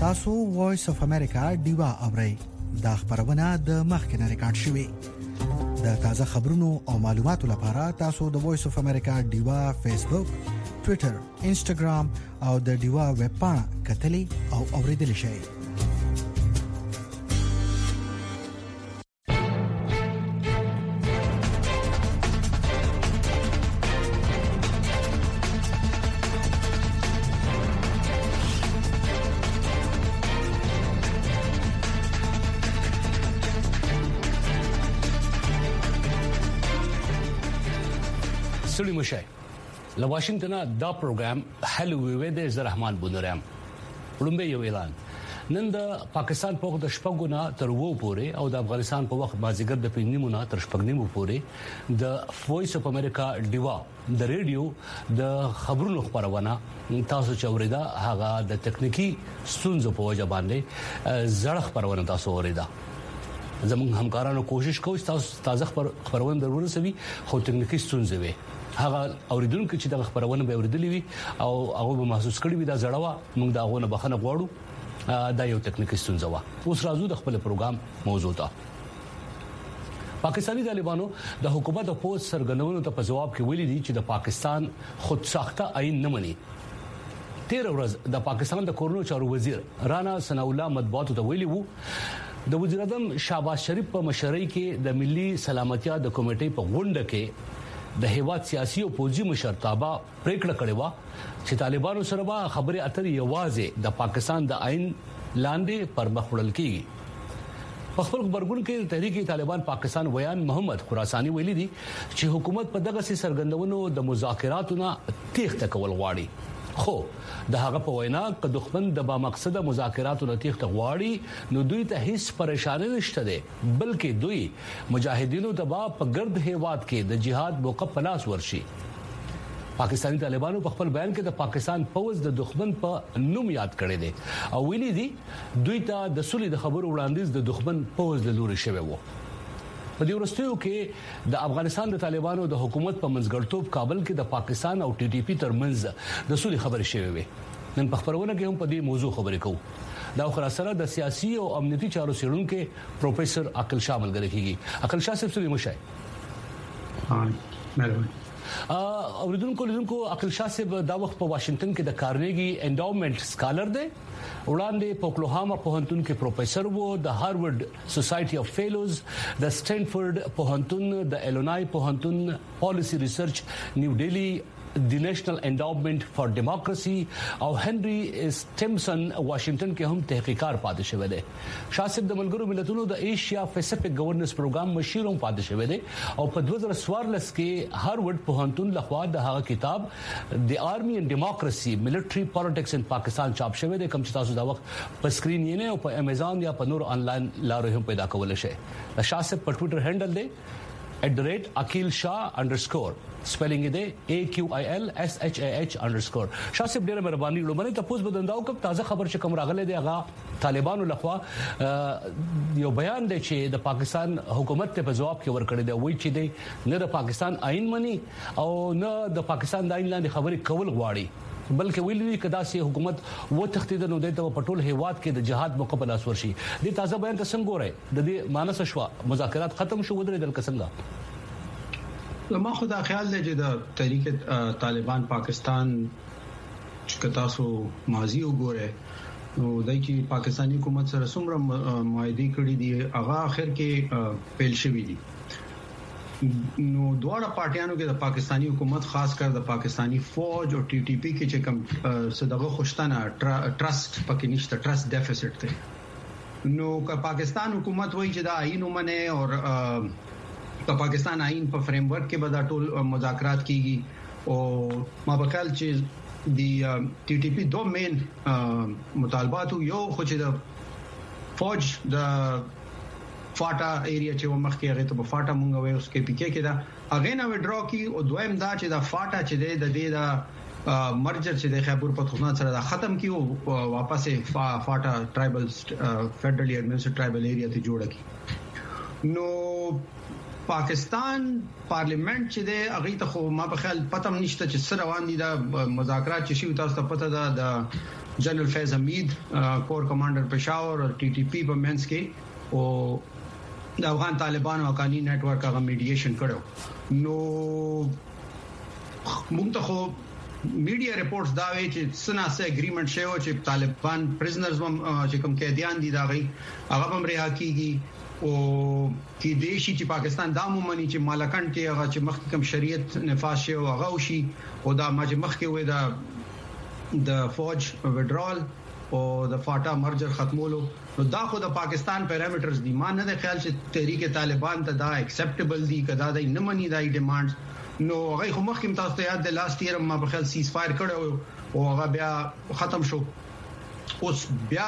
تاسو وایس اف امریکا دیوا اورئ دا خبرونه د مخکنه ریکارډ شوی د تازه خبرونو او معلوماتو لپاره تاسو د وایس اف امریکا دیوا فیسبوک، ټوئیټر، انسټاګرام او د دیوا ویب پاڼه کتلی او اوریدل شئ. سړي مشه له واشنگټن دا پروګرام هلو وی د زرحمان بونرام ولومبه یو اعلان نن د پاکستان په وخت د شپږونه تر وو پورې او د افغانستان په وخت مازیګر د پینځمونه تر شپږنیمو پورې د وایس اف امریکا دیوا د ریډیو د خبرونو خبرونه تاسو چوریدا هغه د تکنیکی ستونزو په وجه باندې زړه خبرونه تاسو اوریدا زموږ همکارانو کوشش کوي تاسو خبرونه ضروري سوي خو تکنیکی ستونزې وي هغه اوریدونکو چې د خبرونه به اوریدلې وي او هغه به محسوس کړی وي دا زړه موږ دا غوونه بخنه غواړو دا یو تکنیکی ستونزه و. اوس راځو د خپل پروګرام موضوع ته. پاکستانی طالبانو د حکومت او پوز سرګنونو ته په جواب کې ویلي دي چې د پاکستان خود ساخته آئین نه مني. 13 ورځ د پاکستان د کورونو چارو وزیر رانا ثناء الله مطبوعاتو ته ویلي وو د وزیر اعظم شهباز شریف په مشرۍ کې د ملي سلامتیا د کمیټې په غونډه کې د هیواد سیاسي او پوځي مشرتابه پریکړه کړې و چې طالبانو سره به خبرې اترې یوازې د پاکستان د آئین لاندې پر مخ وړل کیږي. په خپل خبرګون کې تحریک طالبان پاکستان ویان محمد خراسانی ویلي دي چې حکومت په دغه سرګندونو د مذاکراتو نه تېښته کول غواړي خو د هغه په وینا ک دښمن د با مقصده مذاکراتو نه تېښته غواړي نو دوی ته هیڅ پریشانی نشته ده بلکې دوی مجاهدینو د په ګرد هیواد کې د جهاد موقع پلاس ورشي. پاکستانی طالبانو په خپل بیان کې د پاکستان فوج د دښمن په نوم یاد کړی دی او ویلي دي دوی ته د سولې د خبرو وړاندیز د دښمن فوج له لوري شوی وو. په دې ورستیو کې د افغانستان د طالبانو د حکومت په منځګړتوب کابل کې د پاکستان او ټي ټي پی ترمنځ د سولې خبرې شوې وي. نن په خبرونه کې هم په دې موضوع خبرې کوو. دا خو سره د سیاسي او امنیتي چارو څېړونکو پروفیسور عقل شاه ملګری کیږي. عقل شاه صاحب سړي مشه مهرباني اوریدونکو عقل شاه صاحب دا وخت په واشنگټن کې د کارنیګي انډاومنټ سکالر دی وړاندې په اوکلاهاما پوهنتون کې پروفیسور وو د هارورډ سوسايټي اف فیلوز د سټینفورد پوهنتون د الینوای پوهنتون پالیسی ریسرچ نیو ډیلی د نېشنل انډاومنټ فار ډیموکراسي او هنري سټیمسن واشنگټن کې هم تحقیقات پاتې شوی دی. شاسب د ملګرو ملتونو د ایشیا پیسفیک گورننس پروګرام مشیر هم پاتې شوی دی او په 2014 کې هارورډ پوهنتون لخوا د هغه کتاب د آرمي اند ډیموکراسي ملټري پالیټکس ان پاکستان چاپ شوی دی کوم چې تاسو دا وخت په سکرین یې نه او په امیزان یا په نور انلاین لارو هم پیدا کولای شئ. د شاسب په ټوئیټر هینډل دی @akilshah_ spelling it AQILSHAH_ شاسب ډیره مهرباني لومړی تاسو بدنداو کوم تازه خبر چې کوم راغله دی هغه طالبانو لخوا یو بیان دی چې د پاکستان حکومت ته په جواب کې ورکړی دی وایي چې دی نه د پاکستان آئین مني او نه د پاکستان د آئین لاندې خبرې کول غواړي بلکې ویلي کدا سي حکومت و تختید نو د پټول هیواد کې د جهاد مقابل اسورشي. د تازه بیان ته څنګه ګورئ د دې مانس شوا مذاکرات ختم شو ودرې دل څنګه ما خو دا خیال دی چې د تحریک طالبان پاکستان چې تاسو ماضي وګورئ نو دای چې پاکستانی حکومت سره څومره معاهده کړې دي هغه اخر کې پیل شوې دي نو دواړه پارټیانو کې د پاکستانی حکومت خاص کر د پاکستانی فوج او ټي ټي پی کې چې کوم صدغه خوشتنه ټرست پکې نشته ټرست ډیفیسټ دی نو که پاکستان حکومت وایي چې دا آئین ومنه او د پاکستان آئین په فریم ورک کې به دا ټول مذاکرات کیږي او ما بخیل چې د ټي ټي پی دوه مین مطالبات یو خو چې د فوج د فاټا ایریا چې ومخکې هغه ته په فاټا مونږ وایو اس کې پی کې دا اغه نه وډرا کی او دویم دا چې دا فاټا چې د دې دا مرجر چې د خیبر پختونخوا سره دا ختم کی او واپس فاټا ټرایبل فدرلی ایڈمنسټریټ ټرایبل ایریا ته جوړ کی نو پاکستان پارلیمنت چې دی هغه ته خو ما په خیال پته نشته چې سره روان دي د مذاکرات چې شي تاسو ته پته ده د جنرال فیض حمید کور کمانډر پېښور او ټي ټي پی په منځ کې او د افغان طالبانو حقانی نت ورک هغه میډییشن کړو نو موږ ته خو میډیا ریپورټس دا وایي چې سناسه اګریمنت شوی چې طالبان پریزنرز چې کوم قیدیان دي دا غي هغه هم رها کیږي او کې دیشي چې پاکستان دا مومني چې مالکان کې هغه چې مخکې کوم شریعت نفاذ شوی هغه وشي او دا ما چې مخکې وې دا د فوج وډرال او د فاټا مرجر ختمولو نو دا خو د پاکستان پیرامیټرز دي ما نه د خیال چې تحریک طالبان ته دا اکسپټیبل دي کدا دا نه مني دا ډیمانډز نو هغه خو مخکې تاسو ته یاد د لاست ایئر ما په خیال سیز فایر کړو او هغه بیا ختم شو اوس بیا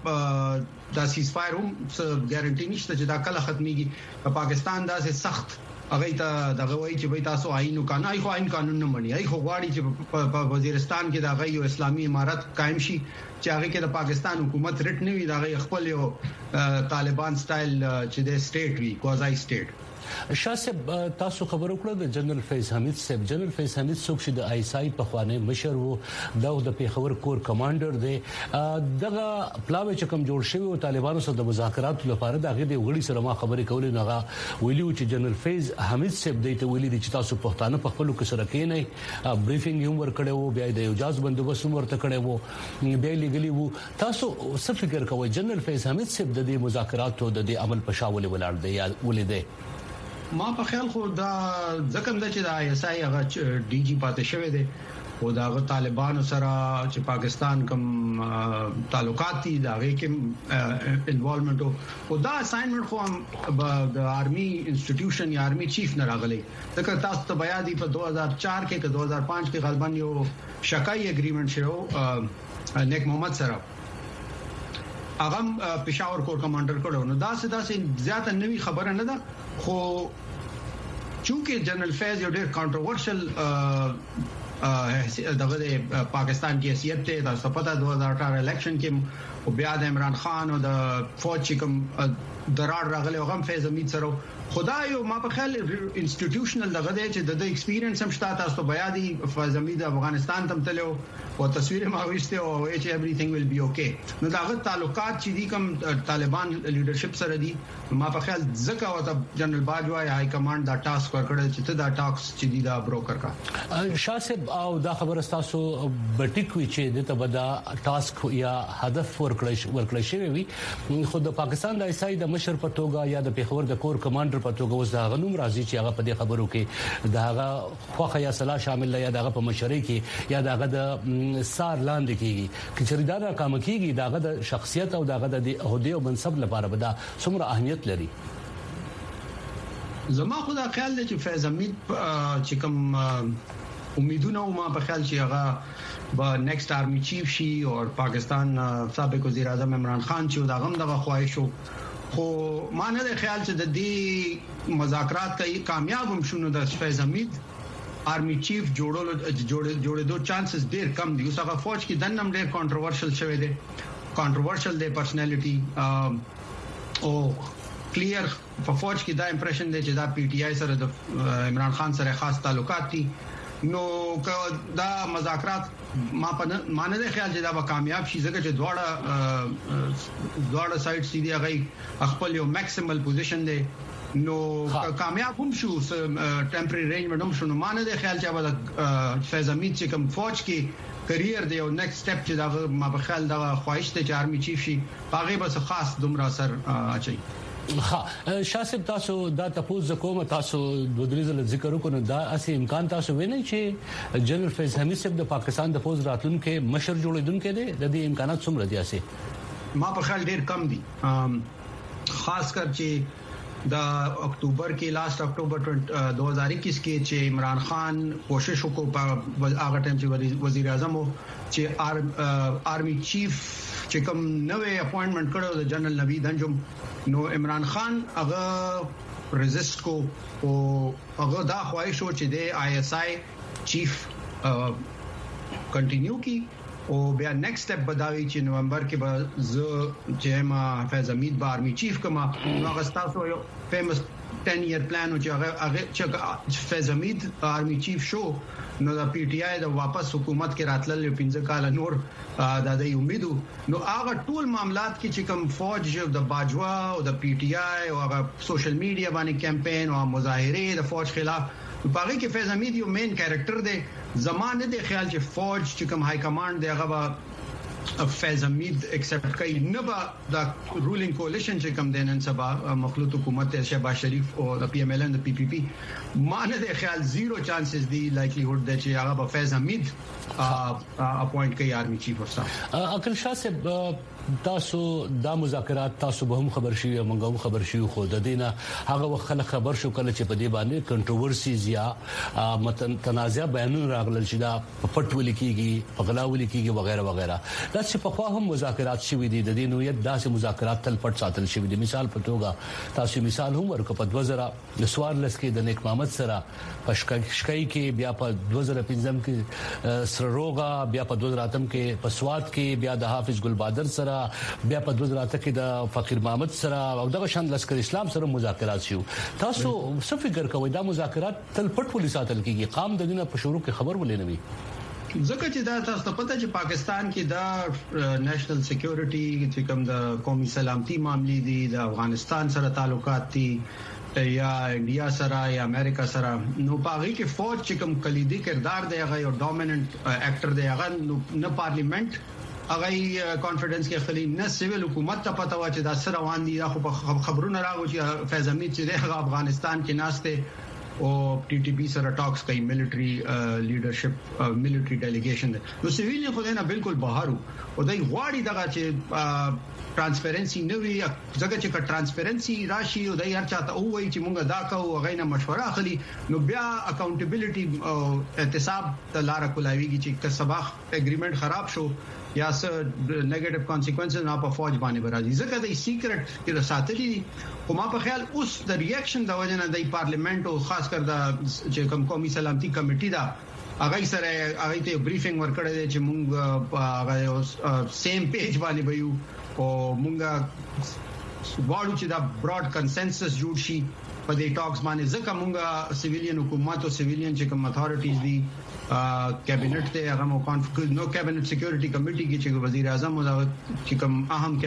دا سیز فایر هم څه ګارانټي نشته چې دا کله ختميږي پاکستان دا سه سخت هغه ته دغه وایي چې تاسو آئین قانون خو آئین قانون نه مني هغه غواړي چې په وزیرستان کې دا غي اسلامي امارت قائم شي چې هغه کې د پاکستان حکومت رټ نه وي دا غي خپل یو طالبان سټایل چې د سټیټ وی کوازای سټیټ شاسب تاسو خبرو کړو د جنرال فیض حمید صاحب جنرال فیض حمید څوک چې د آی اس آی په خوانه مشر وو د پیښور کور کمانډر دی دغه پلاوی چې کوم جوړ شوی او طالبانو سره د مذاکرات لپاره د غږی وړي سره ما خبرې کولې نغه ویلو چې جنرال فیض حمید صاحب د ته ویلي چې تاسو پښتانه په خپل کې سره کې نه بریفینګ هم ورکړو بیا د اجازه بندوبست هم ورته کړو بیا لګلی وو تاسو څه فکر کوئ جنرال فیض حمید صاحب د مذاکرات او د عمل په شاول ولاړ دی یا ولې دی ما په خیال خو دا ځکه چې د آی اس آی هغه ډي جی پاتې شوی دی او دا طالبانو سره چې پاکستان کوم تعلقات دي دا غي کې انوالومنت او دا اساینمنت خو د آرمي انسټیټیوشن یا آرمي چیف نه راغلی ځکه تاسو ته بیا دی په 2004 کې 2005 کې غالبا یو شکایي اګریمنت شو نیک محمد سره هغه پېښور کور کمانډر کړو نو دا څه زیاته نوې خبره نه ده خو چونکه جنرال فیض یو ډېر کانټروورشل دغه پاکستان کې حیثیت ته د سپتا 2018 الیکشن کې او بیا د عمران خان او د فوج کوم درار راغلی او هم فیض حمید سره خدای ما په خیال انسټیټیوشنل دغه دی چې د ایکسپیرینس هم شته تاسو بیا دی فیض حمید افغانستان تم تلو او تصویر ما وښته او چې everything will be okay نو داغه تعلقات چې دي کوم طالبان لیډرشپ سره دي ما په خیال ځکه او جنرال باجوا های کمانډ دا ټاسک ورکړل چې ته دا ټاکس چې دي دا بروکر کا شاسب او دا خبر تاسو بټیکوي چې د تبدا ټاسک یا هدف ورکړل شوی وي خو د پاکستان د ایسای د مشر په توګه یا د پیښور د کور کمانډر په توګه وز دا غنوم راځي چې هغه په دې خبرو کې داغه خوخه یا صلاح شامل یا داغه په مشرۍ کې یا داغه د سار لاندې کیږي چې چریدا ناکام کیږي داغه د شخصیت او داغه د عہده او منصب لپاره به دا څومره اهمیت لري زما خو دا خیال دی چې فیض حمید چې کوم امیدونه ما په خیال چې هغه با نیکسٹ آرمی چیف شي او پاکستان سابق وزیر اعظم عمران خان چې دا غم دغه خواهشو خو ما نه د خیال چې د دې مذاکرات کوي کامیاب هم شونه د فیض حمید آرمی چیف جوړېدو چانسز ډېر کم دي اوس هغه فوج کې دنم ډېر کانټروورشل شوی دی کانټروورشل دی پرسنالټي او کلیر په فوج کې دا امپریشن دی چې دا پی ټی آی سره د عمران خان سره خاص تعلقات دي نو دا مذاکرات ما نه د خیال چې دا به کامیاب شي ځکه چې دواړه سایډ سي دی هغه خپل یو میکسیمل پوزیشن دی نو کامیاب هم شو ټمپرری ارینجمنت هم شو نو مانه د خیال چې به فیض حمید چې کوم فوج کې کریئر دی او نیکسټ سټپ چې دا ما په خیال دا خواهش ته چې آرمی چیف شي هغه به خاص دومره اثر اچي شاسب تاسو دا تاسو کوم تاسو د دریزل ذکر وکړو دا اسی امکان تاسو وینئ چې جنرال فیض حمید صاحب د پاکستان د فوج راتلونکو مشر جوړیدونکو دي د دې امکانات څومره دي اسه ما په خیال ډیر کم دي خاص کر چې دا اکتوبر کې لاست اکتوبر 2021 کې چې عمران خان کوشش وکړ په هغه ټیم چې وزیر اعظم چې آرمی چیف چې کوم نوې اپوینټمنٹ کړو د جنرال نوید انجم نو عمران خان هغه ریزیست کو او هغه دا خواهش و چې د آی اس آی چیف کنټینیو کی او بیا نیکسٹ سټپ بداوي چې نومبر کې به ز چې ما حفیظ حمید به آرمی چیف کما نو غستاسو یو فیمس 10 year plan او چې فیض حمید آرمی چیف شو نو د پی ټی آی د واپس حکومت کې راتلل 15 کال نور د دې امیدو نو هغه ټول معاملات کې چې کوم فوج د باجوا او د پی ټی آی او هغه سوشل میډیا باندې کمپاین او مظاهره د فوج خلاف باقي کې فیض حمید یو مین کریکٹر دی زمانه د خیال چې فوج چې کوم های کمانډ دی هغه فیض حمید ایکسپټ کوي نه به د رولینګ کولیشن چې کوم دینن سبا مخلوط حکومت شهباز شریف او د پی ایم ایل ان د پی پی پی مانه د خیال زیرو چانسز دی لایکلیهود دی چې هغه به فیض حمید اپوینټ کوي آرمی چیف اف سٹاف عقل شاه صاحب تاسو دا مذاکرات تاسو به هم خبر شي او موږ هم خبر شي خو د دینه هغه خلک خبر شو کله چې په دې باندې کنټروورسیز یا تنازع بیانونه راغلل چې دا پټ ولیکيږي په غلا ولیکيږي وغیرہ وغیرہ دا چې په خوا هم مذاکرات شوي دي د دې نوعیت داسې مذاکرات تل پټ ساتل شوي دي مثال په توګه تاسو مثال هم ورکو په 2014 کې د نیک محمد سره په شکای کې بیا په 2015 کې سروغا بیا په 2008 کې په سواد کې بیا د حافظ ګل بادر سره بیا په 2008 کې د فقیر محمد سره او دغه شان لشکر اسلام سره مذاکرات شو تاسو څه فکر کوئ دا مذاکرات تل پټ پولیس ساتل کیږي قام د دینه په شروع کې خبر ولې نه وي ځکه چې دا تاسو ته پته چې پاکستان کې دا نېشنل سکیورټي چې کوم د قومي سلامتي معاملې دي د افغانستان سره تعلقات دي یا انډیا سره یا امریکا سره نو پاغي کې فوج چې کوم کلیدي کردار دی هغه یو ډومیننٹ اکټر دی هغه نه پارلیمنت هغه کانفیډنس کې خلی نه سیویل حکومت ته پته و چې دا سره روان دي خو خبرونه راغو چې فیض حمید چې د افغانستان کې ناشته او ټي ټي پی سره ټاکس کوي ملټری لیډرشپ ملټری ډیلیګیشن نو سیویل خو نه بالکل بهر او دای غواړي دغه چې ترانسپیرنسي نه وي ځکه چې ترانسپیرنسي راشي او دای هر چاته وایي چې مونږ دا کوو غوښنه مشوره اخلي نو بیا اکاونټیبিলিټي او احتساب ته لار کولاویږي چې کسباخ اګریمنٹ خراب شو یا څه نیگیټیو کانسیکوئنسز نه په فوج باندې راځي ځکه د سیکریټ کې ساتلي خو ما په خیال اوس د ریاکشن د وجه نه د پارلیمنت او خاص کر د چې کوم قومي سلامتي کمیټې دا هغه سره هغه ته بریفینګ ورکړی چې مونږ هغه سیم پیج باندې وایو او مونږه واړو چې دا براډ کنسنسس جوړ شي په دې ټاکس باندې ځکه مونږه سیویلین حکومت او سیویلین چې کوم اتھارټیز دي کابینټ ته هغه مو کانفرنس نو کابینټ سکیورټي کمیټي کې چې وزیر اعظم او چې کوم اهم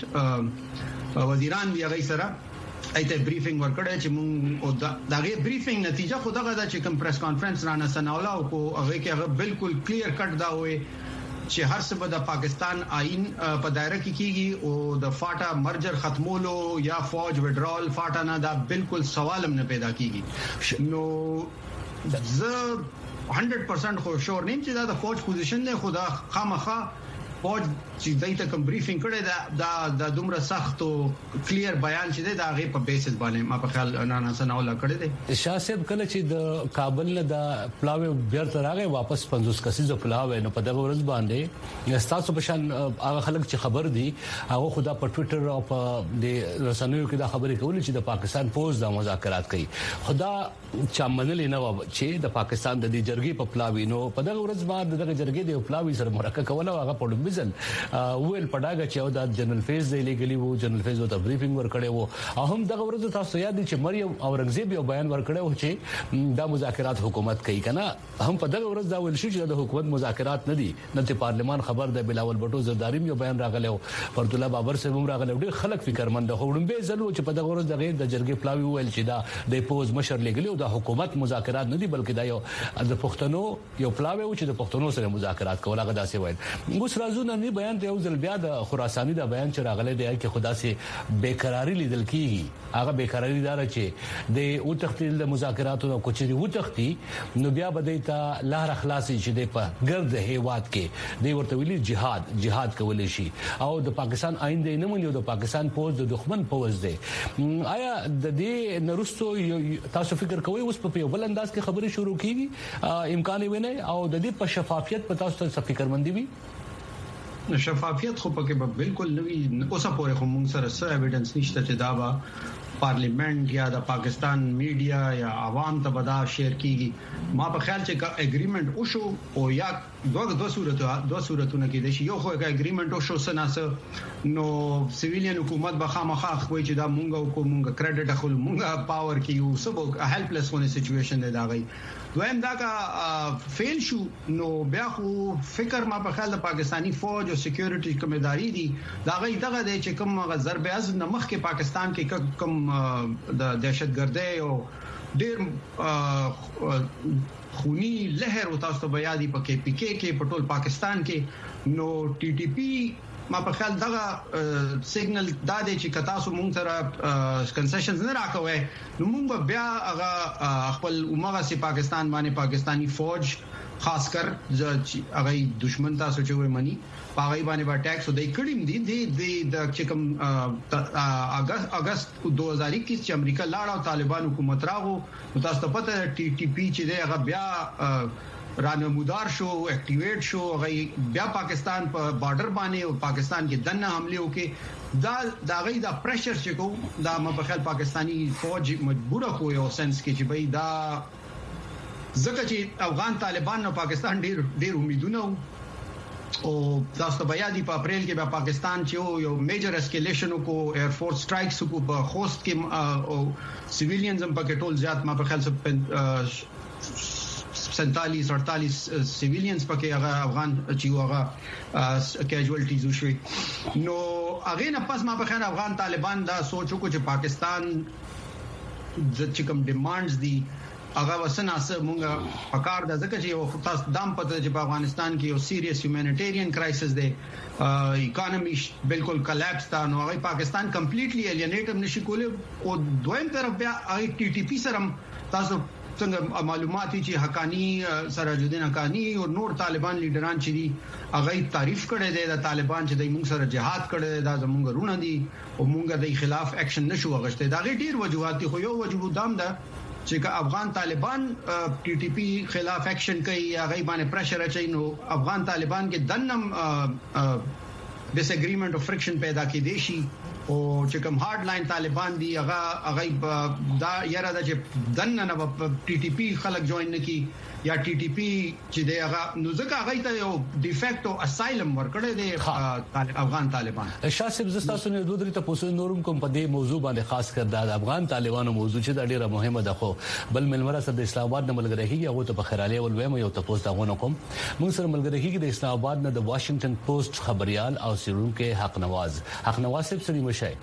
کابینټ وزیران دی هغه سره ایته بریفینګ ورکړی چې مونږ او دغه بریفینګ نتیجه خو دغه دا چې کوم پریس کانفرنس رانه سناولا او هغه کې هغه بالکل کلیر کټ دا وي چې هر څه د پاکستان آئین په دایره کې کیږي او د فاټا مرجر ختمولو یا فوج وډرال فاټا نه دا بالکل سوال هم نه پیدا کیږي نو زه 100% خو شور نیم چې دا د فوج پوزیشن نه خدا خامخا فوج چې دایته کوم بریفینګ کړي دا دومره سخت او کلیر بیان چې دا غي په بیسس باندې ما په خیال نه سناولا کړی دی شاه صاحب کله چې د کابل نه د پلاوی بیرته راغی واپس 50 کسیزو پلاوی نو په دغه ورځ باندې تاسو په شان هغه خلک چې خبر دي هغه خدا په ټوئیټر او په د رسنیو کې دا خبرې کولې چې د پاکستان فوج د مذاکرات کوي خدا چا منل نه و چې د پاکستان د جرګې په پلاوی نو په دغه ورځ باندې دغه جرګې د پلاوی سره مرکه کوله هغه په ډومبزل ویل پډاګه چې دا جنرال فیز دی لګلی وو جنرال فیز ته بریفینګ ورکړی وو هم دغه ورځ تاسو یاد دي چې مریم اورنګزیب یو بیان ورکړی وو چې دا مذاکرات حکومت کوي کنه هم په دغه ورځ دا ویل شو چې د حکومت مذاکرات نه دي نه ته پارلمان خبر ده بلاول بټو زرداری یو بیان راغلی فرد الله بابر صاحب هم راغلی ډیر خلک فکرمند هوړم به زلو چې په دغه ورځ دغه د جرګې پلاوی ویل چې دا د پوز مشر لګلی او د حکومت مذاکرات نه دي بلکې دا یو د پښتنو یو پلاوی و چې د پښتنو سره مذاکرات کول هغه داسې وایي اوس راځو نه بیان ته یو ځل بیا د خراساني دا بیان چې راغلی دی چې خدا سي بیقراری لیدل کیږي هغه بیقراری دار چې د او تختیل د مذاکراتو نو کوچري و تختی نو بیا بدای ته لار خلاصي چې د په ګرد هیواد کې دی ورته ویلي جهاد کول شي او د پاکستان آئین دی نه مني د پاکستان فوج د دښمن فوج دی آیا د دې نرستو تاسو فکر کوئ اوس په یو بل انداز کې خبرې شروع کیږي امکان وي نه او د دې په شفافیت په تاسو ته فکرمندي وي شفافیت خو پکې به بالکل نوی اوسه پورې خو موږ سره څه ایویډنس نشته چې دا به پارلیمنت یا د پاکستان میډیا یا عوام ته بدا شیر کیږي ما په خیال چې اګریمنت وشو او یا دوه صورتونه کې د یو خو اګریمنت وشو سناسه نو سیویلین حکومت به خامخا خوي چې دا مونږه کریډټ اخلو مونږه پاور کې یو سبو هیلپلس ونه سچويشن دی دا غي دویم دا کا فیل شو نو بیا خو فکر ما په خیال د پاکستانی فوج او سکیورټي کومداري دي دا غي دغه د چې کوم ضرب اعظم نمخ کې پاکستان کې کوم د دهشتګردۍ او ډیر خونی لهر او تاسو ته بیا دي پکې پی کې په ټول پاکستان کې نو ټي ټي پی ما په خیال دغه سیګنل دا دی چې کتا سو مونږ سره کنسیشنز نه راکوي نو مونږ بیا هغه خپل عمره سي پاکستان باندې پاکستانی فوج خاص کر هغه دشمن تاسو چې وې مني پاغي باندې با ټیکس ودی کړیم دي د چکم اگست 2021 چې امریکا لاړ او طالبان حکومت راغو تاسو ته پته ټي ټي پی چې دی هغه بیا رانمودار شو اکټیویټ شو غي بیا پاکستان په بارډر باندې او پاکستان کې دنه حمله وکي دا غي دا پریشر چې کو دا په خیال پاکستانی فوج مجبور کوی او سنس کې چې بھئی دا ځکه چې افغان طالبان نو پاکستان ډیر امیدونه او تاسو بیا دی په اپریل کې په پاکستان چې یو میجر اسکیلیشن کو ایر فورس سټرایکس کو په خوست کې او سیویلینز هم پکې ټول زیات ما په خیال 47-48 سیویلینز پکې هغه افغان چې هغه کیجوالټیز وشوي نو هغه نه پس ما په خیال افغان طالبان دا سوچو کو چې پاکستان چې کوم ډیمانډز دي هغه وسناسه مونږه پکار د ځکه چې یو تاسو دام پته چې په افغانستان کې یو سیریس هیومانیټیرین کرایسس دی اکانومي بالکل کلاپس تا نو هغه پاکستان کمپلیټلی الینیټ نشي کولای او دویم طرف بیا هغه ټي ټي پی سره تاسو څنګه معلوماتي چې حقانی سراج الدین حقانی او نور طالبان لیډران چې دي هغه تعریف کړي دي د طالبان چې د موږ سره جهاد کړي دا زموږ رونه دي او موږ د خلاف اکشن نشو غشته دا غي ډیر وجوهات خو یو وجوه دام ده چې افغان طالبان ټي ټي پی خلاف اکشن کوي هغه باندې پریشر اچي نو افغان طالبان کې دنم ډیس اګریمنت او فرکشن پیدا کې دي شي او چې کوم هارد لاین طالبان دي هغه دا یاره د چې دنه نه ټي ټي پی خلک جوائن نکي یا ټي ټي پی چې دی هغه نو ځکه هغه ته یو ډیفیکټو اسایلم ورکړی دی افغان طالبان شاسب زستاسو نه دوه درې تاسو نورم کوم په دې موضوع باندې خاص کر د افغان طالبانو موضوع چې ډیره مهمه ده خو بل ملمره سره د اسلام آباد نه ملګری هي هغه ته په خیراله ول ویم یو تاسو ته غوښنه کوم موږ سره ملګری هي د اسلام آباد نه د واشنگټن پوسټ خبريال او سیرونکو حق نواز صاحب سره مشه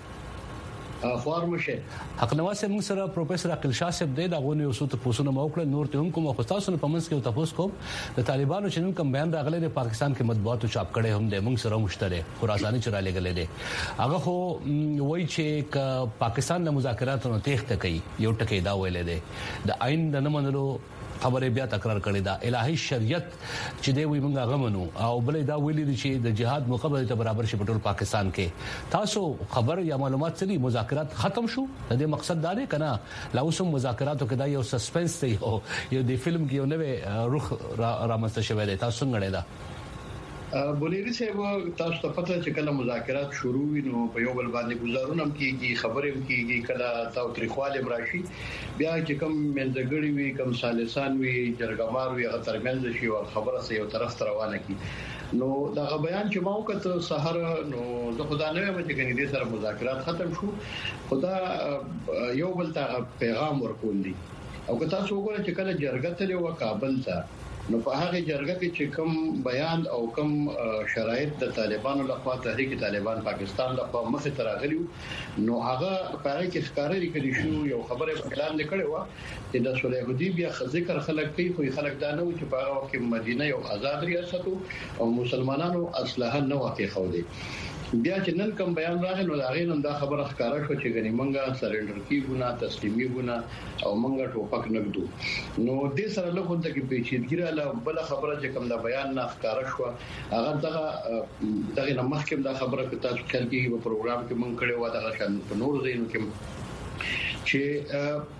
فارمشه حق نواز صاحب موږ سره پروفیسور عقیل شاه صاحب د غونې او څه پوسونه موکل نور ته هم کوم خو تاسو په منځ کې تاسو کوم د طالبانو چې نن کوم بیان راغلی د پاکستان کې مطبوعاتو چاپ کړي هم د موږ سره مشترک خراساني چرا لګلې دي هغه خو وایي چې پاکستان د مذاکراتو تېخته کوي یو ټکی دا ویل دي د عین د نه منلو خبره بیا تکرار کړی دا الهي شریعت چې دی وي موږ غمنو او بلې دا ویلي دي چې د جهاد مقابله ته برابر شي په ټول پاکستان کې تاسو خبر یا معلومات سړي مذاکرات ختم شو د دې مقصد دا دی کنه لا اوس مذاکراتو کې دا یو سسپنس دی او یو د فلم کې یو نوې روح رامنځته شوی دی تاسو څنګه ده بوليري صاحب تاسو ته پته چې کله مذاکرات شروع وي نو په یو بل باندې گزارونه کیږي خبرې کیږي کله تاوتریخواله راشي بیا چې کوم منځګړی وي کوم سالسان وي جرګمار وي هغه ترمنځ شي او خبره سه یو طرف روانه کی نو دا بیان چې ما وکړ سحر نو زه خدای نه وایم چې کني دې سره مذاکرات ختم شو خدا یو بل ته پیغام ورکول دي او که تاسو وګورئ چې کله جرګه ته و کابل ته نو په هغه جرګه کې چې کوم بیان او کوم شرایط د طالبانو لخوا تحریک طالبان پاکستان لخوا مخه تراغلی نو هغه په هغه کې ښکارې کړي شو یو خبره اعلان کړي و چې د صلح حدیبیه ذکر خلک کوي خو خلک دا نه و چې په هغه وخت مدینه یو آزاد ریاست او مسلمانانو اصلها نه واقع خو دي بیا چې نن کوم بیان راغی نو دا غینم دا خبره ښکارا شو چې غنی منګه سرندر کیږي تسلیمي ونه او منګه ټوپک نګدو نو دې سره له کوم ته کې پیچیدګی رااله بل خبره چې کوم دا بیان نه ښکارا شو هغه دغه نه مخکې دا خبره چې تاسو کله کې په پروګرام کې مونږ کړي و دا شان په نور زینو کې چې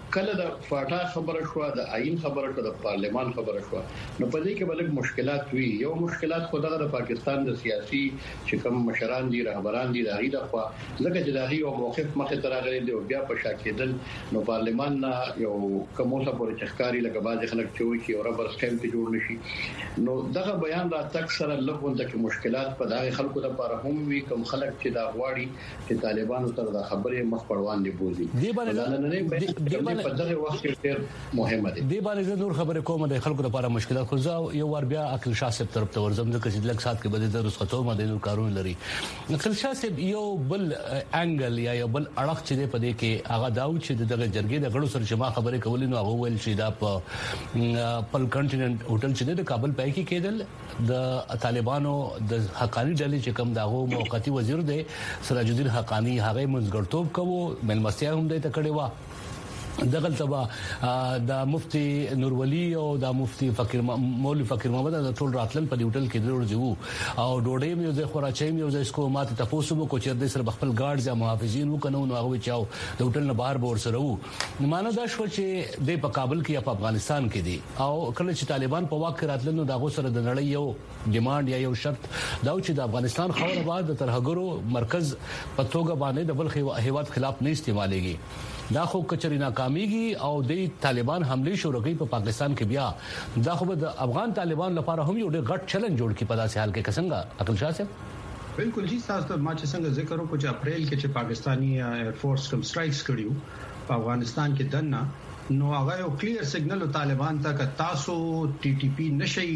کله د فاټا خبره شو د آئین خبره شو د پارلمان خبره شو نو په دې کې بلک مشکلات وی یو مشکلات خو دغه د پاکستان د سیاسي چې کوم مشران دي رهبران دي د غیدا خو ځکه چې دغه یو موقف مخه تر غلي دی بیا په شاکېدل نو پارلمان یو کومه پورې چخکاری لکه باز خلک چې وي چې ربر سټیم ته جوړ نشي نو دغه بیان را تک سره لږونده کې مشکلات په دغه خلکو لپاره هم وی کوم خلک چې دا غواړي چې طالبانو تر د خبرې مخ پړوان دي بوزي دی باندې په دغه وخت کې ډېر مهمه دي دی باندې نور خبره کومه د خلکو لپاره مشکلات خو یو ور بیا عقل شاه صاحب طرف ته ورزم د کسي لک سات کې بده د رسختو مده نور کارونه لري عقل شاه صاحب یو بل انګل یا یو بل اړخ چې په دې کې هغه داو چې دغه جرګې د غړو سره جما خبره کولې نو هغه ویل چې دا په پل کنټیننټ هوټل چې د کابل پای کې کېدل د طالبانو د حقانی ډلې چې کوم داغو موقتی وزیر دی سراج الدین حقانی هغه منځګړتوب کوو ملمستیا هم د تکړه وا دغه تبا د مفتي نور ولی او د مفتي فقیر مولوی فقیر محمد د ټول راتلل په هوټل کې درځو او ډوډۍ مې زه خوراچې مې زه اسکو ماته تاسو مو کو چې د سر خپل ګارډز یا محافظین وکنو نو هغه چاو د هوټل نه بهر بور سره وو مانو دا شو چې د کابل کې یا په افغانستان کې دي او کله چې طالبان په واک راتلل نو دغه سره د نړۍ یو ډیماند یا یو شرط دا چې د افغانستان خبره بعد د ترهګرو مرکز په توګه باندې د بل هیواد خلاف نه استعمالېږي دا خو کچري ناکاميږي او د طالبان حمله شروع کړي په پاکستان کې بیا دا خو د افغان طالبان لپاره هم یو ډېر غټ چیلنج جوړ کی په داسې حال کې څنګه عقل شاه صاحب بالکل جی تاسو ما چې څنګه ذکر وکړ چې اپریل کې چې پاکستانی ایر فورس کوم سټرایکس کړیو په افغانستان کې دنه نو هغه یو کلیر سیګنل طالبان ته ک تاسو ټي ټي پی نشي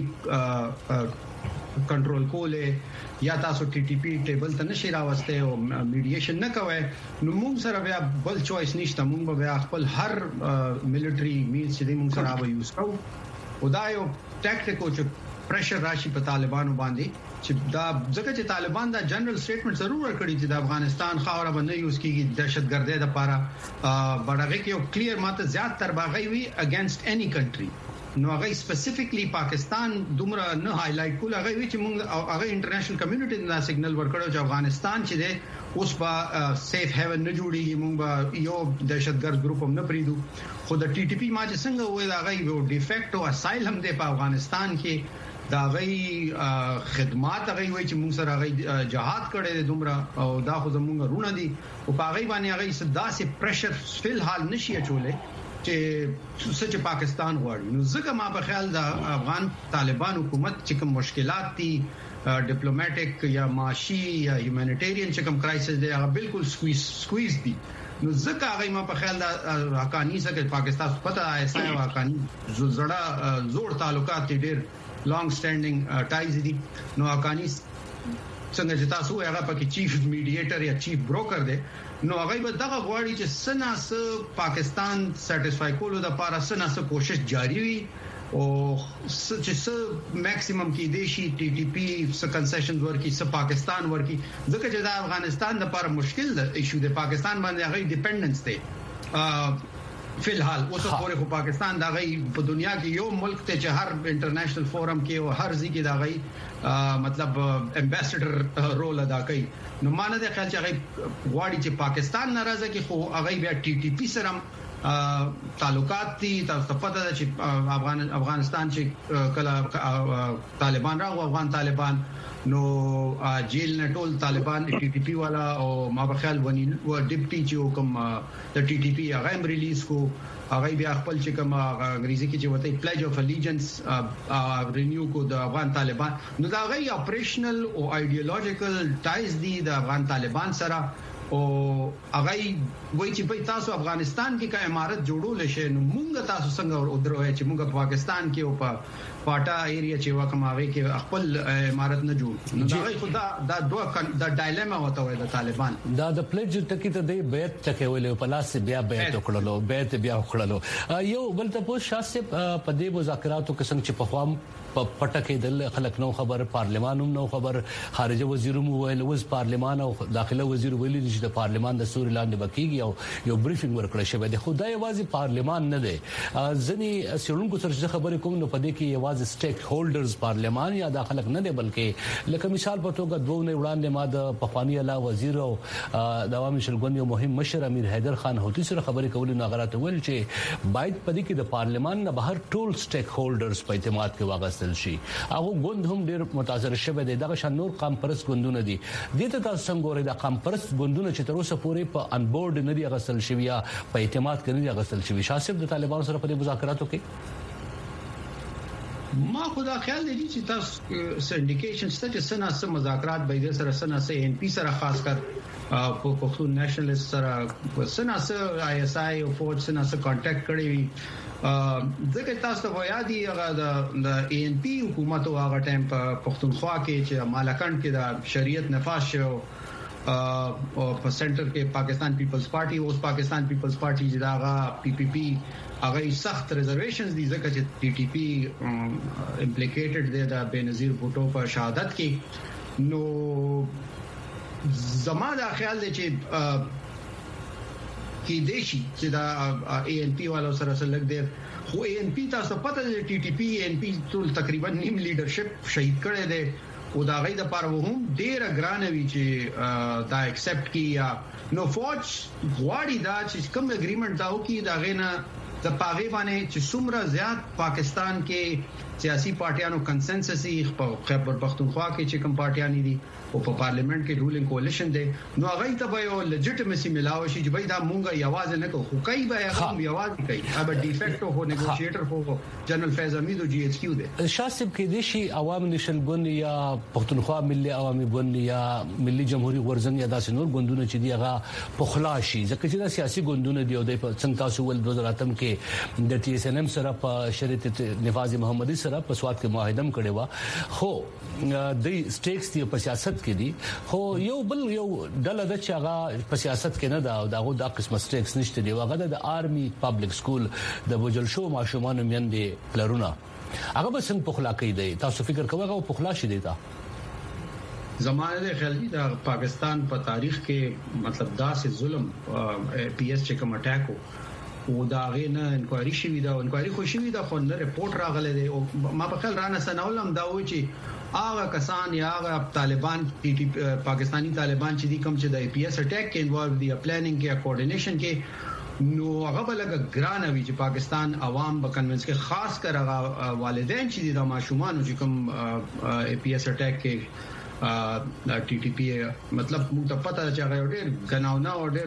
کنټرول کوله یا تاسو ټي ټي پی ټیبل ته نشي راوسته او میډییشن نه کوي نو موږ سره بیا بل چويس نشته موږ بیا خپل هر ملټري مینز چې موږ سره به یوز کوو او دا یو ټاکټیکو چې پریشر راشي په طالبانو باندې چې دا ځکه چې طالبان دا جنرال سټیټمنټ ضرور ورکړي چې د افغانستان خاوره باندې یوز کیږي دهشتګردۍ لپاره بڑاغه کې یو کلیر ماته زیات تر باغی وی اگینست اني کنټري نو هغه سپیسیفیکلی پاکستان دومره نه هایلایټ کول هغه وی چې موږ هغه انټرنیشنل کمیونټي دا سیګنل ورکړو چې افغانستان چې ده اوس په سیف هیون نه جوړیږي موږ یو دهشتګرد ګروپ هم نه پریدو خو د ټي ټي پی ما چې څنګه وې دا غي یو ډیفیکټو اسایلم دی په افغانستان کې دا غي خدمات غي وای چې موږ سره غي جهاد کړي دومره او دا خو زموږ رونه دي او په غي باندې غي صدا سي پریشر فل حال نشي چولې چې پاکستان غواړي نو ځکه ما په خیال د افغان طالبان حکومت چې کوم مشکلات دي ډیپلوماټیک یا معاشي یا هیومانیټیرین چې کوم کرایسس دی هغه بالکل سکویز دي نو ځکه هغه ما په خیال د حقانی سره پاکستان پته ایسا حقانی زړه زوړ تعلقات دي ډېر لانګ سټانډینګ ټایز دي نو حقانی څنګه چې تاسو هغه پکې چیف میډییټر یا چیف بروکر دی نو هغه به دغه غواړي چې سناس پاکستان سټیسفای کولو د لپاره سناس کوشش جاری وي او چې میکسیمم کې دیشي ټي ټي پی س کنسیشنز ورکی س پاکستان ورکی ځکه چې د افغانستان لپاره مشکل ده ایشو د پاکستان باندې هغه ډیپندنس دی فی الحال اوس پورې خو پاکستان دا غي په دنیا کې یو ملک ته چې هر انټرنیشنل فورم کې او هر ځای کې دا غي مطلب امبیسډر رول ادا کوي نو مانه د خیال چې هغه غواړي چې پاکستان ناراضه کې خو هغه بیا ټي ټي پی سره تعلقات دي تاسو پته ده چې افغانستان چې کله طالبان راغو افغان طالبان نو جیل نه ټول طالبان ټي ټي پی والا او ما په خیال ونی و ډیپټي چې کوم د ټي ټي پی هغه ریلیز کو هغه بیا خپل چې کوم انګریزي کې چې وته پلیج اف الیجنس رینیو کو د افغان طالبان نو دا غي اپریشنل او ایډیولوژیکل ټایز دي د افغان طالبان سره او هغه وایي چې په تاسو افغانستان کې کا امارت جوړول شي نو موږ تاسو څنګه ودروي چې موږ په پاکستان کې او په پاټا ایریا چې وکماوي کې خپل امارت نه جوړ نو دا خدا دا دوه د ډایلیما وته وي د طالبان دا د پلیج ټکی ته دی بیت ټکی ویلو په لاس بیا بیت وکړلو بیت بیا وکړلو یو بل ته په شاسه په دې مذاکراتو کې څنګه چې په خام پټکه دل خلک نو خبر پارلمان هم نو خبر خارجه وزیر مو ویل وز پارلمان او داخله وزیر ویل چې د پارلمان د سوري لاندې بکیږي او یو بریفینګ ورکړل شوی دی خدای واځي پارلمان نه دی ځنی سیرونکو سره خبرې کوم نو پدې کې یوازې سټیک هولډرز پارلمان یا د خلک نه دی بلکې لکه مثال په توګه دوه نه وړاندې ما د پخوانی اعلی وزیر او د عوامي شلګون یو مهم مشر امیر حیدر خان هوتی سره خبرې کول نه غلط ویل چې باید پدې کې د پارلمان نه بهر ټول سټیک هولډرز په اعتماد کې واغستل شي هغه ګوند هم ډیر متاثر شوه دی دغه شان نور قام پرست ګوندونه دي دته تاسو څنګه ګورئ د قام پرست ګوندونه چې تر اوسه پورې په ان بورډ نه دی غسل شوی یا په اعتماد کې نه دی غسل شوی شاسب د طالبانو سره په مذاکراتو کې ما خدا خیال دی چې تاسو سندیکیشن ستاسو سره سم مذاکرات به د سره سره ان پی سره خاص کر په پښتون نېشنلست سره سره آی اس آی او فوج سره کانټیکټ کړی وي ځکه تاسو ته یادي هغه د ان پی حکومت او هغه ټایم په پښتونخوا کې چې مالکان کې د شریعت نفاذ شو او په سنټر کې پاکستان پیپلز پارټي اوس پاکستان پیپلز پارټي جداغه پی پی پی هغه سخت ریزرویشنز دي ځکه چې ټي ټي پی امپلیکیټډ دی د بنظیر بوټو په شهادت کې نو زما دا خیال دی چې کې دیشي چې دا ای ان پی والو سره سره لګ دی خو ای ان پی تاسو پته دی ټي ټي پی ای ان پی ټول تقریبا نیم لیډرشپ شهید کړي دی او دا غي د پاره هم ډیر ګرانوي چې دا ایکسپټ کیه نو فوج غواړي دا چې کوم اګریمنت داو کی دا غینه د پاغي باندې چې څومره زیات پاکستان کې سیاسي پارټیانو کنسنسس یې په خیبر پختونخوا کې چې کوم پارټیان دي او په پارلیمنت کې رولینګ کولیشن دی نو هغه ته به یو لیجټیمیسي ملاوي شي چې بای دا مونږه یوازې نه کوو کوي به هغه یوازې کوي اب ډیفیکټو هو نیګوشیټر هو جنرال فیض امید او جی ایچ کیو دی شاسب کې دي شي عوام نشل ګوند یا پختونخوا ملي عوامي ګوند یا ملي جمهوریت غورزنګ یا داسې نور ګوندونه چې دی هغه په خلاصي ځکه چې دا سیاسي ګوندونه دی او د څنګه تاسو ول 2008 کې د ټي اس ان ام سره په شریعت نفاذ محمدي سره په سواد کې معاهده کړي و خو د سټیکس دی په سیاست کې دي خو یو بل یو ډله د چاغه په سیاست کې نه دا دغه د قسم سټیکس نشته دی وغه د آرمي پبلک سکول د بوجل شو ماشومان میندې لرونه هغه به څنګه په خلا کې دی تاسو فکر کوئ هغه په خلا شي دی تا زمانه د خلګي د پاکستان په تاریخ کې مطلب داسې ظلم پی ایس چې کوم اٹیک او دا غینه انکوایري شوې ده انکوایري خو شوې ده خو نه ریپورت راغلی دی او ما په خیال رانه سنولم دا و چې هغه کسان یا هغه طالبان پاکستانی طالبان چې دي کوم چې د پی ایس اٹیک کې انوالو دي پلانینګ کې کوارډینیشن کې نو هغه بلګ ګران وی چې پاکستان عوام به کنوینس کې خاص کر هغه والدین چې د ماشومان چې کوم پی ایس اٹیک کې ټي ټي پی مطلب موږ ته پته چې هغه ډېر غناونه او ډېر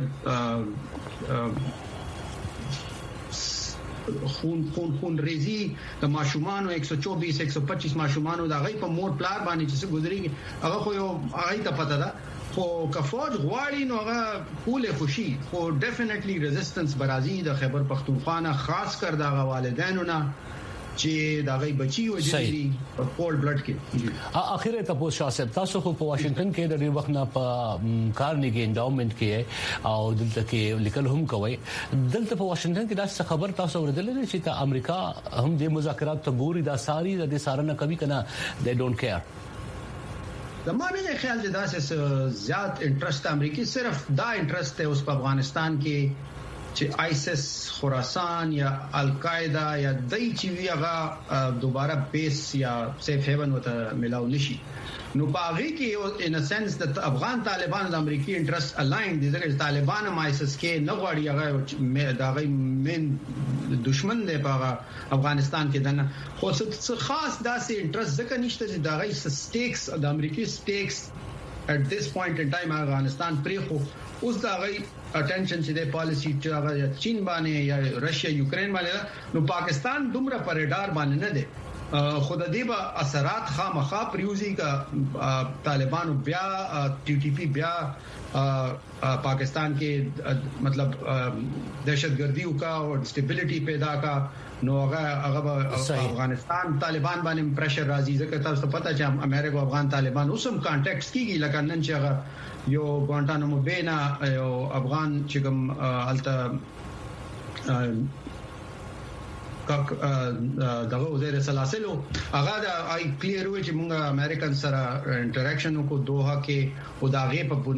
خون ریزي د ماشومان 124 125 ماشومان د غي په مور پلار باندې چې څه گزريږي هغه خو یو هغه ته پته ده خو کفوج غواړي نو هغه کوله خوشي خو ډیفینیټلی ریزिस्टنس برازي د خیبر پختونخوا نه خاص کر د والدینو نه چې دا غي بچي وځي کول بلډ کې اخیره تاسو شاسب تاسو په واشنگټن کې د ډیر وخت نه په کارنیګي انډاومنت کې او دلته کې لیکل هم کوي دلته په واشنگټن کې دا خبر تاسو ورته چې ته امریکا هم د مذاکرات ته ګوري دا ساری د سارنه کوي کنه they don't care زمانه د خیال چې دا زیات انټرست امریکای صرف دا انټرست ته اوس په افغانستان کې چې آیسس خراسان یا القاعده یا دای چې ویغه دوباره بیس یا سیف هیون وته ملاو نشي نو پاغي کې ان ا سنس د افغان طالبان د امریکای انټرست الاین دي ځکه طالبان آیسس کې نه غواړي هغه دا غي من دشمن دی په افغانستان کې دنه خو څه خاص داسې انټرست ځکه نشته چې دا غي سټیکس د امریکای سټیکس at this point in time افغانستان پرې خو اوس دا غي اټینشن چې د پالیسی چې هغه چین باندې یا رشیا یوکرين باندې نو پاکستان دومره پر رډار باندې نه دی خود دې به اثرات خامخا پریوزي کا طالبانو بیا ټي ټي پی بیا پاکستان کې مطلب دهشتګردي وکا او سټیبিলিټي پیدا کا نو هغه افغانستان طالبان باندې پریشر راځي ځکه تاسو ته پته چې امریکا او افغان طالبان اوسم کانټیکټ کیږي لکه نن چې هغه یو ګوانټانامو بینا یو افغان چې کوم الته دغه وزیر سلاسلو هغه د آی کلیر وی چې موږ امریکن سره انټریکشن کو دوحه کې او دا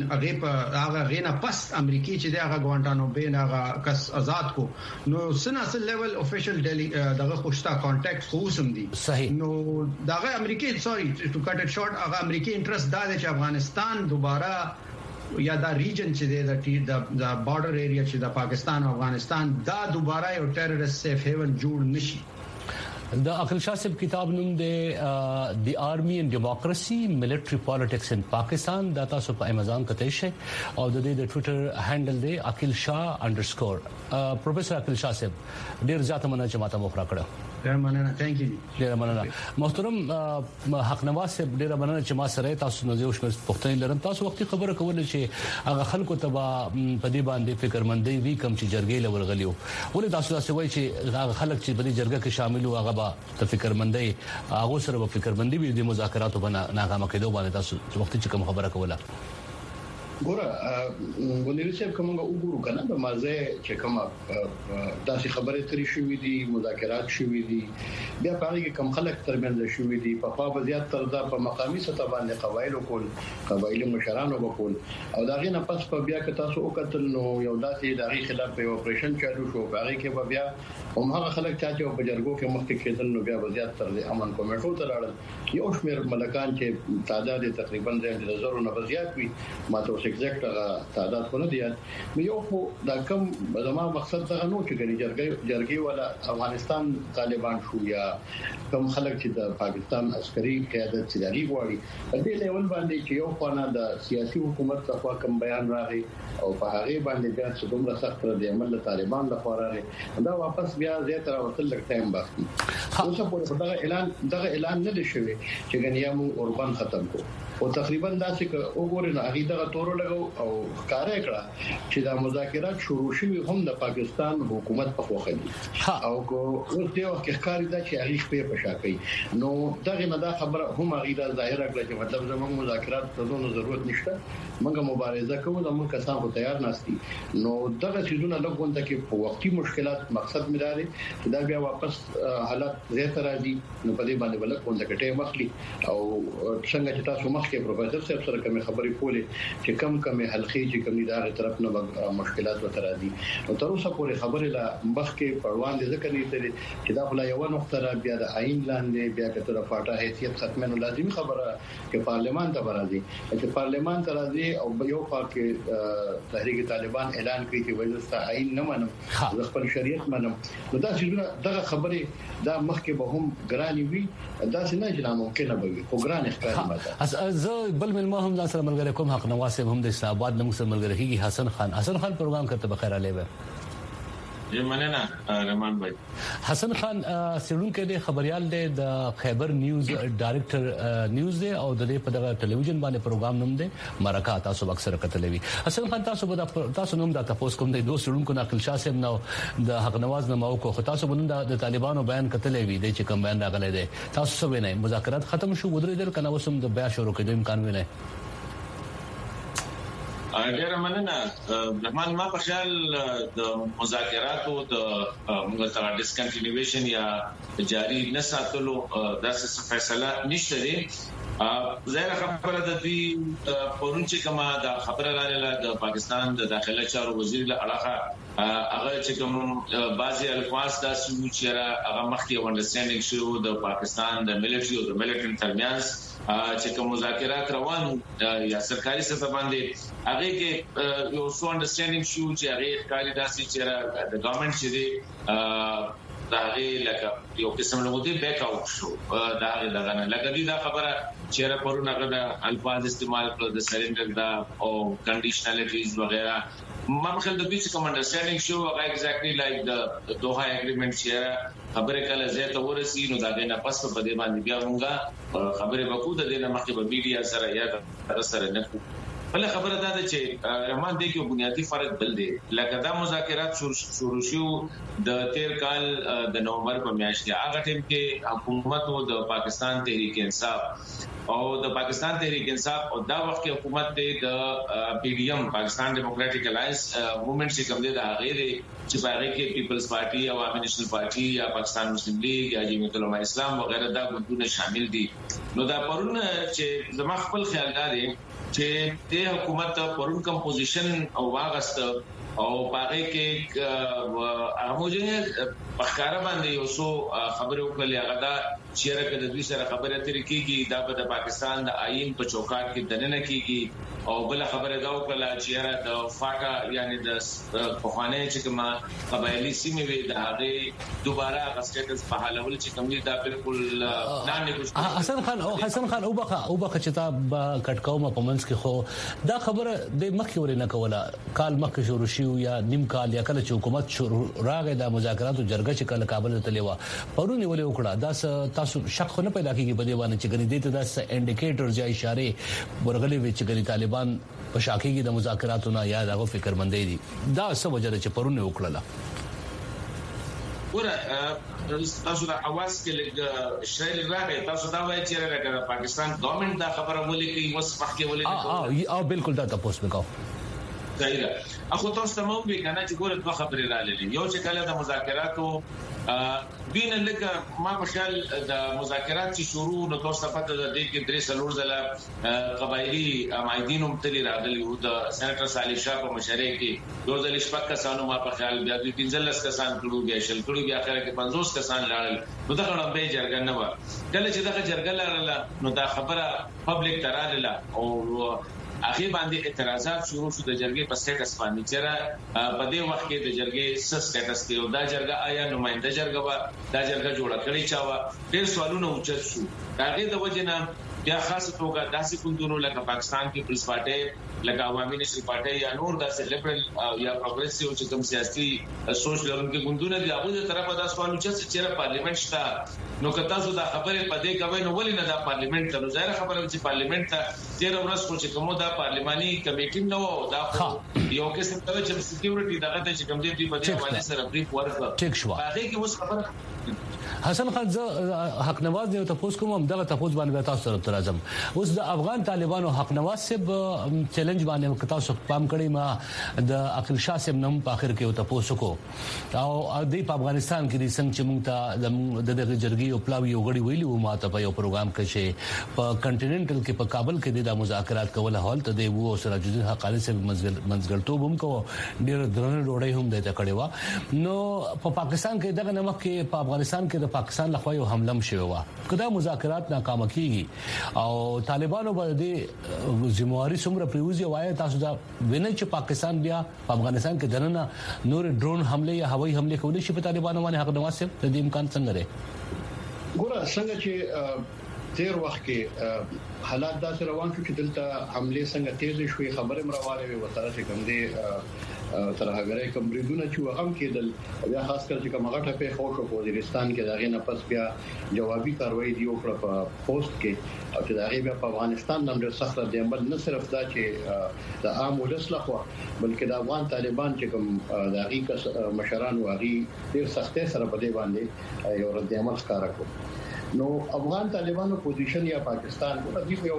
هغه غینا پس امریکای چې دغه ګوانټانو بے هغه کس آزاد کو نو سناسل لیول افیشل دغه خوشتا کانټیکټ خو سم دي صحیح نو دغه امریکای سوري ټو کټ اټ شورت هغه امریکای انټرست دا دی چې افغانستان دوباره یا دا ریجن چې د بارډر ایریا چې د پاکستان او افغانستان دا دوباره یو ټیرریست سیف هیون جوړ نشي د عقل شاه صاحب کتاب نوم دی دی آرمی اینڈ ډیموکراسي ملټری پالیټکس ان پاکستان دا تاسو په امازون کته شي او د دې د ټوئیټر هینډل دی _عقل_شاه پروفیسور عقل شاه صاحب ډیر زیاته مننه چې ماته مخ را کړو ډیر مننه ثانک یو ډیر مننه محترم حق نواز صاحب ډیر مننه چې ما سره تاسو نو یو شمېر پوښتنې لرم تاسو وختي خبره کوله چې هغه خلکو ته په دې باندې فکرمندۍ وی کم چې جرګې لور غلیو ولې تاسو تاسو وایي چې هغه خلک چې په دې جرګه کې شامل وو هغه د فکرمندۍ هغه سره په فکرمندۍ وی د مذاکراتو باندې ناکام کېدو باندې تاسو وختي چې کوم خبره کوله ګوره ولې چې کومه وګورو کنه د مازه چې کومه داسې خبره ترې شوې دي مذاکرات شوې دي بیا په هغه کې کم خلک ترمنځ شوې دي په خوا بزیات تر دا په مقامي سطح باندې قبایل مشرانو وکول او دا غي نه پس په بیا کې تاسو وکتل نو یو داسې دغه خلاف یو اپریشن چالو شو هغه کې بیا هم هغه خلک چې په جرګو کې مخکې کېدل نو بیا بزیات تر امن کمیټو ته لاړل یو شمېر ملکان چې تعداد تقریبا د 1000 نه بزیات وي ماته ایگزیکټ تعداد خو نه دی نو یو خو دا کم زموږ مقصد دا نو چې جرګي ولا افغانستان طالبان شو یا کم خلک چې د پاکستان عسکري قیادت چې دغه غواړي په دې لیول باندې چې یو خانه د سیاسي حکومت څخه کم بیان راغی او په هغه باندې بیا چې دومره سخت د عمل طالبان لخوا راغی دا واپس بیا زیاتره وتل لږ ټایم باقي اوس په دغه اعلان نه دی شوی چې غنیامو اوربان ختم کو او تقریبا داسې وګورئ نو هغه دغه تور لګو او کار کړه چې دا مذاکرات شروع شوي هم د پاکستان حکومت په خوخه دي او کو اوس دی وخت ښکاری دا چې هغه په پښاکي نو دغه نه دا خبره هم هغه دا ظاهر کړه چې مطلب زموږ مذاکرات ته نو ضرورت نشته موږ مبارزه کوو د موږ کسان خو تیار ناشتي نو دغه چیزونه لګونته کې په وختي مشکلات مقصد مداري چې دا بیا واپس حالت زیات راځي نو په دې باندې ولکونته کې ټیم اخلي او څنګه چې تاسو کې پروفیسور صاحب سره کوم خبرې کولې چې کم حلقې چې کوم دغه طرف نه مشکلات وتر دي نو تر اوسه پورې خبرې لا مخ کې پروان دي ځکه نه تلې چې دا خلا یو نقطه را بیا د عین لاندې بیا کتر فاټه حیثیت ختمه لازمي خبره کې پارلمان ته راځي چې پارلمان ته راځي او یو پاکه تحریک طالبان اعلان کړی چې وایستا عین نه منم خپل شریعت منم نو دا چې دغه خبرې دا مخ کې به هم ګرانی وي دا څنګه چې ممکنه به وي او ګران ښکاري ماته زه بل ملما هم سره ملګری کوم حق نواز صاحب هم د اسلام آباد نوم سره ملګری کیږي حسن خان پروګرام کرتے بخیر علی به جی مننه رحمان بھائی حسن خان سړون کې د خبريال د خیبر نیوز ډایریکټر نیوز دی او د په دغه ټلویزیون باندې پروګرام نوم دی مرکه تاسو اکثر کتلوي حسن خان تاسو نوم دا تاسو کوم دی دوه سړون کو عقل شاه صاحب نو د حق نواز نماو کو تاسو باندې د طالبانو بیان کتلوي د چې کوم بیان راغلی دی تاسو څه وینئ مذاکرات ختم شو ودرېدل کنه وسم د بیا شروع کېدو امکان وینئ ډیر مننه رحمان ما په خیال د مذاکراتو د موږ سره ډیسکنټینیویشن یا جاری نه ساتلو داسې فیصله نشته دی ظاهر خبره د دې پرون چې کومه د خبره راغله د پاکستان د داخله چارو وزیر له اړخه هغه چې کوم بعضي الفاظ داسې و چې هغه مخکې انډرستانډینګ شو د پاکستان د ملټري او د ملټري ترمنځ چې کوم مذاکرات روان یا سرکاري سطح باندې هغه کې یو څو انډرستانډینګ شو چې هغه ښکاري داسې چې د ګورنمنت چې دا هغه لکه یو قسم له مودي بیک اوټ شو دا هغه دغه لکه دا خبره چې پرونه هغه الفاظ استعمال کړل د سرندر دا او کنډیشنالیټیز وغیرہ ما په خل د بیچ کوم انډرستانډینګ شو هغه ایگزیکټلی لایک د دوحه اګریمنت چې خبره کله زیاته ورسی نو دا نه پس په دې باندې بیا مونږه خبره وکړو د دې نه مخکې په میډیا سره یا سره نه بل خبره ده چې رحمان دې کې بنیادی فرق بل دی لکه دا مذاکرات شروع شو د تیر کال د نومبر په میاشت کې هغه ټیم کې حکومت او د پاکستان تحریک انصاف او د پاکستان تحریک انصاف او دا وخت کې حکومت د پی ډی ایم پاکستان ډیموکراټک الائنس موومېنټ چې کوم دی دا غیر چې باغې کې پیپلز پارټي او عوامي نېشنل پارټي یا پاکستان مسلم لیگ یا جمعیت العلماء اسلام وغیرہ دا ګوندونه شامل دي نو دا پرون چې زما خپل خیال دی چې د حکومت پرون کمپوزیشن او واغست او باغې کې هغه پخکارا باندې یو څو خبرو کولې هغه دا چیرې کده د دوی سره خبره اترې کیږي دا د پاکستان د آئین په چوکاټ کې دننه کیږي او بل خبره دا وکړه چې د فاکا یعنی د پخوانه چې کومه قبایلی سیمې وي د هغه دوباره غسټټس په حالول چې کوم دي دا بالکل نه نیګوشیبل حسن خان او بخه چې تا کټکاو ما پمنس کې خو دا خبره د مخکې ورنه کوله کال مخکې شروع شو یا نیم کال یا کله چې حکومت شروع راغی د مذاکراتو جرګه چې کله کابل ته لیوا پرونی ولې وکړه دا تاسو شک نه پیدا کیږي په دې باندې چې غني دې ته دا انډیکیټرز یا اشاره ورغلي وي چې غني طالبان په شاکیږي د مذاکراتو نه یا دغه فکرمندۍ دي دا څه وجه ده چې پرونه وکړه ور تاسو دا اواز کې لګ شایل راغی تاسو دا وایي چې راګه پاکستان ګورنمنت دا خبره ولې کوي وس پخې ولې نه او بالکل دا تاسو وکاو ځایره اخو تاسو ته مو به کنه چې ګوره دوه خبرې را للی یو چې کله د مذاکراتو دین لکه ما مشال د مذاکرات چې شروع نو تاسو په د دې کې درې سلور ځله قبایلی مایدینوم تلی راغلی وو د سېنټر صالح شاه په مشرۍ کې دوه ځله شپږ کسانو ما په خیال بیا 15 کسان کړو بیا شل کړو بیا اخر کې 50 کسان لاړل نو دا غړم به جرګه نه و کله چې دا جرګه لاړه نو دا خبره پبلک تراله او اخی باندې اعتراضات شروع شو د جرګې په سټیټس باندې چې په دې وخت کې د جرګې سټیټس دی او دا جرګه آیا نمائنده جرګه وا دا جرګه جوړه کړی چا وا ډېر سوالونه اوچت شو هغه د وجنه بیا خاص توګه داسې ګوندونو لکه پاکستان پیپلز پارټي لکه عوامي نېشنل پارټي یا نور داسې لیبرل یا پروګریسیو چې کوم سیاسي سوچ لرونکي ګوندونه دي هغه د طرفه دا سوال اوچت چې پارلیمنت شته نو کته زو دا خبره پدې کوي نو ولې نه دا پارلیمنت ته ظاهر خبره چې پارلیمنت ته 13 ورځې چې کومه دا پارلماني کمیټې نو دا یو قسم ته چې سکیورټي دغه ته چې کوم دي په دې باندې سره بریف ورکړه هغه کې اوس خبره حسن خان حق نواز دی تاسو کوم دغه تاسو باندې تاسو سره ترازم اوس د افغان طالبانو حق نواز سب چیلنج باندې تاسو پام کړی ما د عقل شاه سم نوم په اخر کې تاسو کو او د افغانستان کې د څنګه چې موږ ته د جرګي او پلاوی وګړي ویلو ما ته په یو پروګرام کې چې په کنټیننټل کې په کابل کې د مذاکرات کوله حال ته دی وو سراج الدین حقانی سم منځګړتوب هم کو ډیر درنه ډوړې هم د تکړه وا نو په پاکستان کې دغه نمک کې په افغانستان کې د پاکستان لخوا یو حمله شوی و کدا مذاکرات ناکام کیږي او طالبانو باندې ذمہواری څومره پریوزي وایي تاسو دا وینئ چې پاکستان بیا په افغانستان کې دنه نور ډرون حمله یا هوایي حمله کولی شي په طالبانو باندې حق نواز صاحب د دې امکان څنګه لري ګوره څنګه چې تیر وخت کې حالات داسې روان شو چې دلته حمله څنګه تیز شوې خبره مروانه وي وتره چې کوم دي تر هغه کوم بریدونه چې هم کېدل بیا خاص کر چې کوم غټه په خوشو په وزیرستان کې داغه نه پس بیا جوابي کاروایی دی وکړه په پوسټ کې او چې داغه بیا په افغانستان باندې سخت دی عمل نه صرف دا چې د عام ولس لخوا بلکې د افغان طالبان چې کوم داغه مشران واغي ډیر سختي سره په دې باندې یو رد عمل ښکارا کړ نو افغان طالبانو پوزیشن یا پاکستان په دې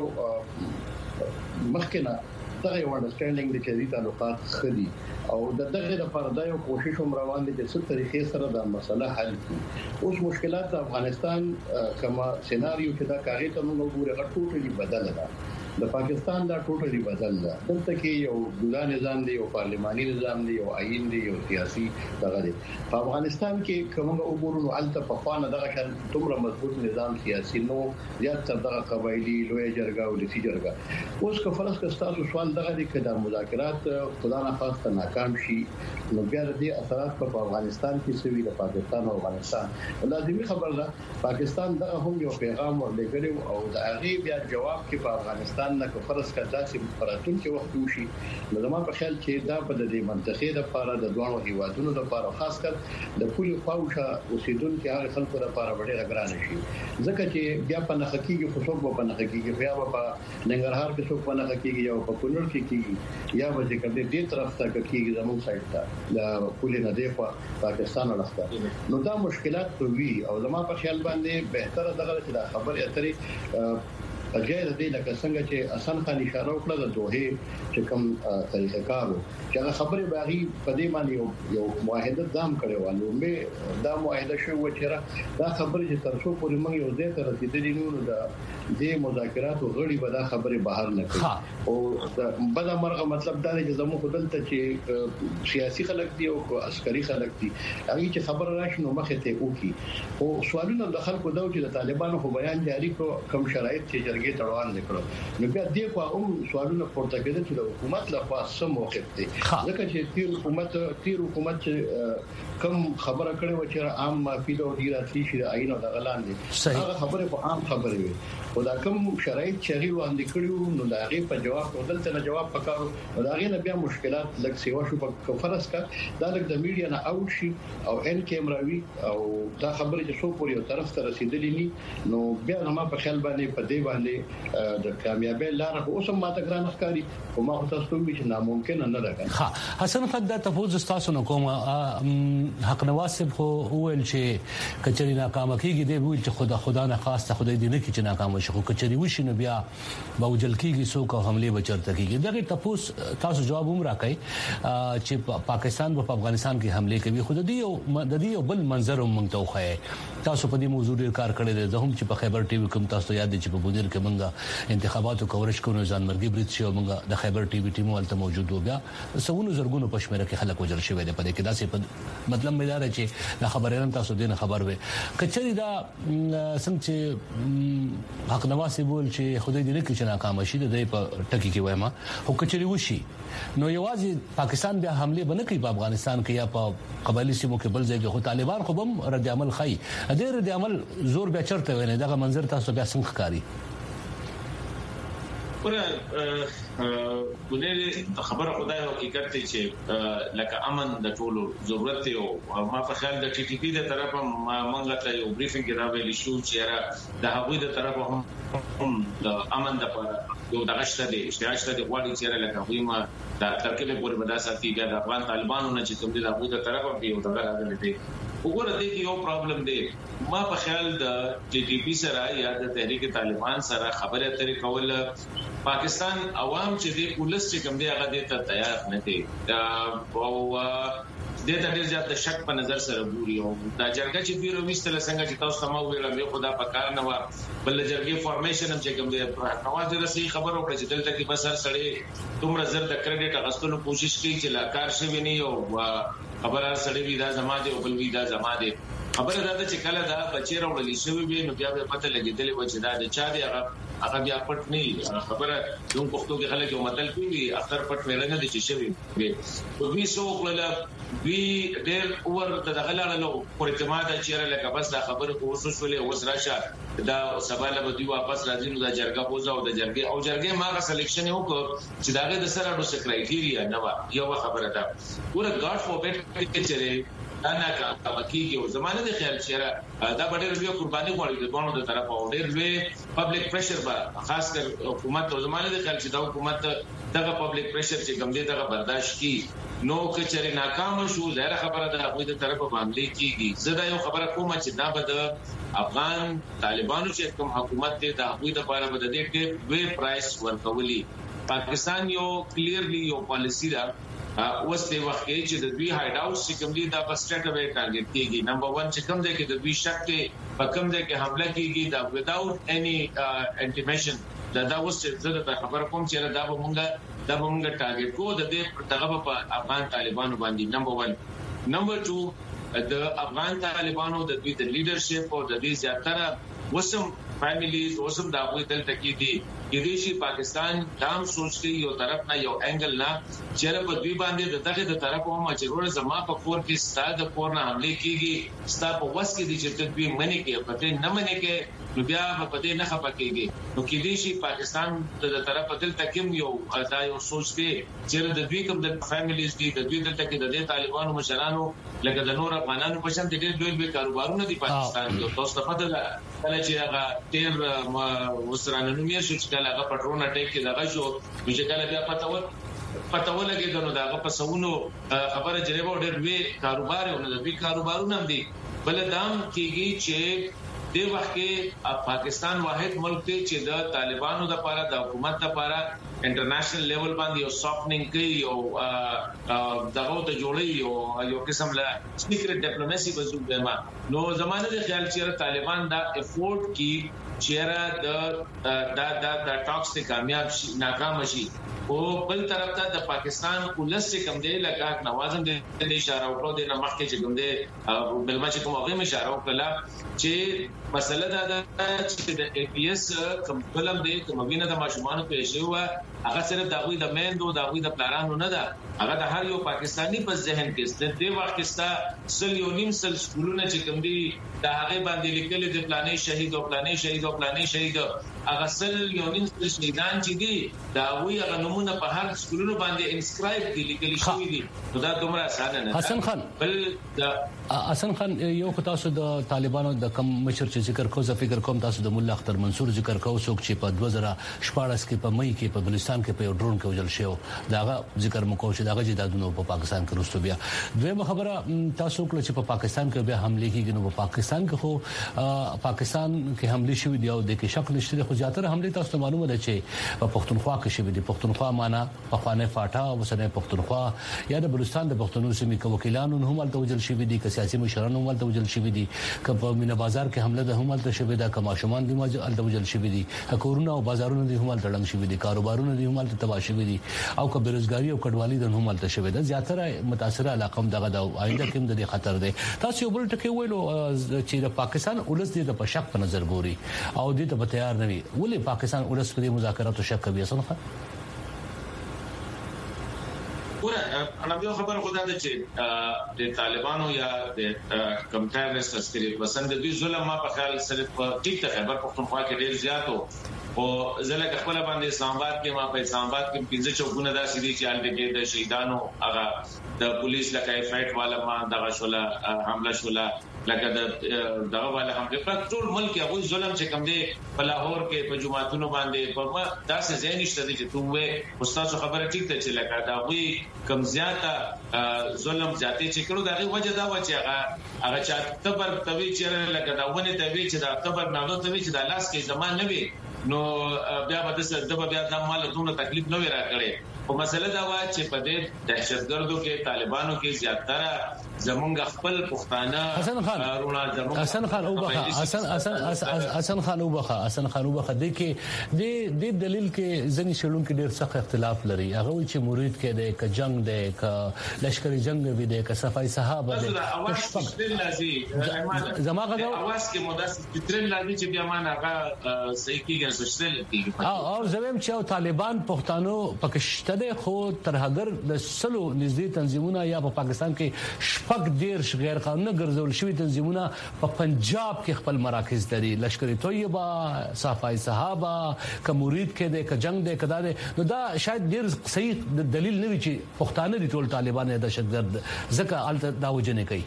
یو مخکنه دا یو انډرستانډینګ د چې تعلقات خدي او دغه لپاره دا یو کوشش هم روان دي چې څه طریقې سره دا مسله حل کړي اوس مشکلات د افغانستان کما سيناريو چې دا کاغذ ته موږ ګورو ټوټلی بدل ده د پاکستان دا ټوټلی بدل ده دلته کې یو دولت نظام دی یو پارلماني نظام دی یو آئین دی یو سیاسي دغه دی په افغانستان کې کومه وګورو نو الته په خوانه دغه شان تومره مضبوط نظام سیاسي نو زیات تر دغه قبایلی لوی جرګه او لسی جرګه اوس که فرض کړه تاسو سوال دغه دی چې د مذاکرات خدا نه خاصه ناکام شي نو بیا د اثرات په افغانستان کې سوي د پاکستان او افغانستان لازمي خبر ده پاکستان دغه هم یو پیغام ورلګړي او د هغه بیا جواب کې په افغانستان پاکستان نه فرض کا داسې پراتون کې وخت وشي نو زما په خیال چې دا په دې منطقې د لپاره د دوه هیوادونو لپاره خاص کر د پولي خواوشه اوسیدونکو هغه خلکو لپاره ډېر ګران شي ځکه چې بیا په نخکیږي خصوصا په نخکیږي بیا په ننګرهار کې څوک په نخکیږي یا په کونړ کې کیږي یا به کله دې طرف ته کیږي زموږ سایت ته د پولي نه دی په پاکستان ولخته نو دا مشکلات وي او زما په خیال باندې بهتره دغه چې دا خبره اترې اجازه دې لکه څنګه چې حسن خان اشاره وکړه د دوه چې کوم طریقې کارو چې هغه خبره باغی په دې باندې یو معاهده دام کړو نو به دا معاهده شو چې دا خبره چې تر څو پورې موږ یو ځای ته رسیدلی نو دا د مذاکراتو غړي به دا خبره بهر نه کړي او بل مرغه مطلب دا دی چې زموږ دلته چې سیاسي خلک دي او عسکري خلک دي هغه چې خبره راشي نو مخه ته وکي او سوالونه د خلکو دا چې د طالبانو خو بیان جاری کړو کم شرایط چې جرګې تړوان نکړو نو بیا دې په سوالونه پورته کېدل چې د حکومت لخوا سم موقف دی ځکه چې تیر حکومت کم خبره کړې و چې عام معافي د ډیراتي شي عین او د غلان دي هغه خبره په عام خبره وي او دا کوم شرایط چې غي وړاندې کړیو نو دا غي په جواب ودلته نه جواب پکارو او دا غي نه بیا مشکلات لکه سیوا شو په فرض کا دا لکه د میډیا نه اوت شي او ان کیمراوي او دا خبره چې څو پورې طرف ته رسیدلې ني نو بیا ما په خیال باندې په دې باندې د کامیابی لار خو اوس ما ته ګران ښکاری او ما خو تاسو ته چې ناممکن نه ده ها حسن خان دا تفوز تاسو نو کوم حق نواسب خو ویل چې کچري ناکام کیږي دی ویل چې خدا نه خاص ته خدای دې نه کی چې ناکام شي خو کچري وشي نو بیا باوجل کیږي سو کو حمله بچرته کیږي دغه تفوز تاسو جواب هم راکړئ چې پاکستان په افغانستان کې حمله کوي خو د دې بل منظر هم منتوخه تاسو په دې موضوع ډیر کار کړی دی زه هم چې په خیبر ټي وي کوم تاسو یاد دي چې په بودیر کې موږ انتخاباتو کوریج کوو ځان مرګي برید شو موږ د خیبر ټي وي ټیم ولته موجود و بیا سونو زرګونو پښمنه کې خلک وجل شوی دی په دې کې داسې مطلب مې دا چې د خبرونه تاسو دې خبر وې کچري دا څنګه چې حق نواسي بول چې خدای دې نه کړي چې ناکام شي د دې په ټکی کې وایم او کچري وشي نو یوازې پاکستان بیا حمله بنه کوي په افغانستان کې یا په قبایلی سیمو کې بل ځای کې خو طالبان خو هم رد عمل خي دې رد عمل زور بیا چرته ویني دغه منظر تاسو بیا څنګه ښکاری ګورې خبره خدای حقیقت ته چې لکه امن د ټولو ضرورت دی او ما په خیال د ټي ټي پی د طرفه مونږ ته یو بریفینګ کې راوېل شو چې د هغوی د طرفه هم د امن د یو دغشت دی اشتراک د غواړي چې لکه وي ما د ترکیب پورې بدا ساتي د افغان طالبانو نه چې کوم دي د هغوی د طرفه به یو دغه راغلي دي وګوره دې کې یو پرابلم دی ما په خیال د ټي ټي پی سره یا د تحریک طالبان سره خبره اترې کول پاکستان عوام چې د پولیس چې کوم دی هغه دې ته تیار نه دي او د دې ډېر زیات شک په نظر سره ګوري او دا جرګه چې پیرو وستل څنګه چې تاسو سمو ویل مې خدا په کار نه و بل جرګې فارمیشن هم چې کوم دی نواز دې صحیح خبر وکړي چې دلته کې بس سر سړی دومره زر د کریډټ اغستلو کوشش کوي چې لاکار شي ونی او خبره سړی وی دا زما دی او بل وی دا زما دی خبره دا چې کله دا بچی راوړل شي وي نو بیا به پته لګیدلې و چې دا د چا دی هغه بیا پټ نه خبره دوم پښتو کې خلک یو متل کوي اختر پټ ویل نه دي چې شوی وي وی سو کله وی ډېر اور د غلاله پر اعتماد چې لکه بس دا خبره کوشش ولې اوس راشه دا سباله به دی واپس راځي نو دا جرګه بوزا او د جرګه ماغه سلیکشن یو چې داغه د سره د سکرایټیریا نه یو خبره ده ګوره ګاډ فوربټ چې دا نه کاږي او زمانه د خیال چې دا ډېر لوی قرباني غواړي د بانو د طرفه او ډېر لوی پبلک پریشر به خاص کر حکومت او زمانه د خیال چې دا حکومت دغه پبلک پریشر چې کوم دی دغه برداشت کی نو کچري ناکام شو ظاهر خبره ده خو د طرفه باندې کیږي زدا یو خبره کوم چې دا به د افغان طالبانو چې کوم حکومت دی دا خو د لپاره به د دې وی پرایس ورکولي پاکستان یو کلیرلی یو پالیسی ده اوس د وخت کې چې د دوی هاید هاوس چې کوم دي دا په سټیټ وی ټارګټ کیږي نمبر 1 چې کوم دی کې د دوی شک ته په کوم دی کې حمله کیږي دا without any intimation دا اوس چې زه د خبر کوم چې دا به مونږ ټارګټ کو د دې دغه په افغان طالبانو باندې نمبر 1 نمبر 2 د افغان طالبانو د دوی د لیډرشپ او د دې زیاتره وسم فیملیز وسم دا غوي دلته کې دي کې دې شي پاکستان دام سوچ کوي یو طرف نه یو انګل نه چې په دوی باندې دغه د طرف هم چې ورته زما په کور کې ستاد کور نه حمله کیږي ستا په وس کې دي چې دوی منی کې پته نه منی کې نو بیا په دې نه خپکیږي نو کې دې شي پاکستان د طرف دل تکم یو دا یو سوچ دی چې د دوی کوم د فیملیز دي د دوی دلته کې د طالبانو مشرانو لکه د نور افغانانو په شان د ډېر لوی کاروبارونه دي پاکستان کې تاسو ته پته ده کله چې هغه ډېر وسرانه نومي شو چې کله هغه پټرون اٹیک کې دغه شو چې کله بیا پته ولګي نو داغه په سونو خبره جریبه ډېر لوی کاروبارونه د دوی کاروبارونه دي بل دام کېږي چې د وخت کې پاکستان واحد ملک دی چې د طالبانو د لپاره د حکومت د لپاره انټرنیشنل لیول باندې یو سافټنینګ کوي او دغه ته جوړي یو قسم له سیکریټ ډیپلوماسي وځو دما نو زمانه د خیال چې طالبان دا افورت کی چیرې د ټاکس ته کامیاب شي ناکام شي او بل طرف ته د پاکستان ولس کم دی لکه نوازم د اشاره وکړو د نمخ کې چې کوم دی بل ما چې کوم هغه اشاره وکړه چې مسله دا چې د ای پی ایس کوم فلم دی کوم وینه د ماشومان په شی و هغه صرف د غوي د میندو د غوي د پلانانو نه ده هغه د هر یو پاکستانی په ذهن کې د وخت کې ستا سل یو نیم سل سکولونه چې کوم دی د هغه باندې لیکل د پلانې شهید او پلانې شهید او پلانې شهید هغه سل یو نیم سل شهیدان چې دی دا وی هغه نمونه په هر سکولونو باندې انسکرایب دي لیکل شوی دي نو دا دومره اسانه نه حسن خان بل حسن خان یو تاسو د طالبانو د کم مشر چې ذکر کو زه فکر کوم تاسو د مولا اختر منصور ذکر کو څوک چې په 2014 کې په مئی کې په بلوچستان کې په یو ډرون کې وجل شو داغه ذکر مکو چې داغه جدادونو په پاکستان کې رسو بیا دویمه خبره تاسو کله چې په پاکستان کې بیا حمله کیږي نو په پاکستان کې خو پاکستان کې حمله شوې دی او د کې شک نشته خو زیاتره حمله تاسو معلومه ده چې په پښتونخوا کې شوې دي پښتونخوا معنا په خوانه فاټا وسنه پښتونخوا یا د بلوچستان د پښتونو سیمې کې وکیلانو هم ولته وجل شوې دي سیاسي مشرانو ولته وجل شوې دي په مینا بازار کې حمله ده هم ولته شوې ده کما شومان دي ولته وجل شوې دي کورونه او بازارونه دي هم ولته لنګ شوې دي کاروبارونه دي هم ولته تباہ شوې دي او که بیروزګاری او کډوالي د هم ولته شوې ده زیاتره متاثره علاقه دغه د آینده کې د خطر ده تاسو یو بل ټکی ویلو چې د پاکستان ولس دې د پشک په نظر ګوري او دې ته تیار نه وي ولې پاکستان ولس په مذاکراتو شک کوي اصلا انا یو خبر خدای ته چې د طالبانو یا د کم ټیرریست عسکري پسند دوی ظلم ما په خیال صرف ټیک ته خبر پښتونخوا کې ډیر زیات او زله خپل باندې اسلام آباد کې ما په اسلام آباد کې 15 چوکونه داسې دي چې الته کې د شهیدانو هغه د پولیس لکه فایټ والا ما دغه شولا حمله شولا لکه دغه والا حمله پر ټول ملک هغه ظلم چې کم دی په لاهور کې په جماعتونو باندې په داسې ځای نشته چې توه استاد خبره ټیک ته چې لکه دا وی کم زیاته ظلم زیاتې چې کړو دغه وجه دا و چې هغه چې تبر توی چې لکه دا ونه توی چې دا تبر نه نو توی چې دا لاس کې زمان نه وي نو بیا به د بیا د مال دونه تکلیف نه وی راکړي او مسله دا و چې په دې دهشتګردو کې طالبانو کې زیاتره زمونږ خپل پښتانه حسن خان وبخه د کې د دلیل کې ځنی شړون کې ډېر سخت اختلاف لري هغه چې مرید کې د ک جنگ د ک لشکري جنگ وي د ک صفای صحابه د زما غو اواز کې مدرس فطرن لازم چې بیا ما هغه صحیح کېږي سوشل کېږي او زمیم چې طالبان پښتانو پکشته ده خو ترهګر د سلو نږدې تنظیمونه یا په پاکستان کې شپږ ډیر غیر قانوني ګرځول شوی تنظیمونه په پنجاب کې خپل مراکز لري لشکري طیبه صفای صحابه ک مرید کې د ک جنگ د کدا نو دا شاید ډیر صحیح دلیل نه وي چې پښتانه دي ټول طالبان د دهشتګرد ځکه الته دا وجنه کوي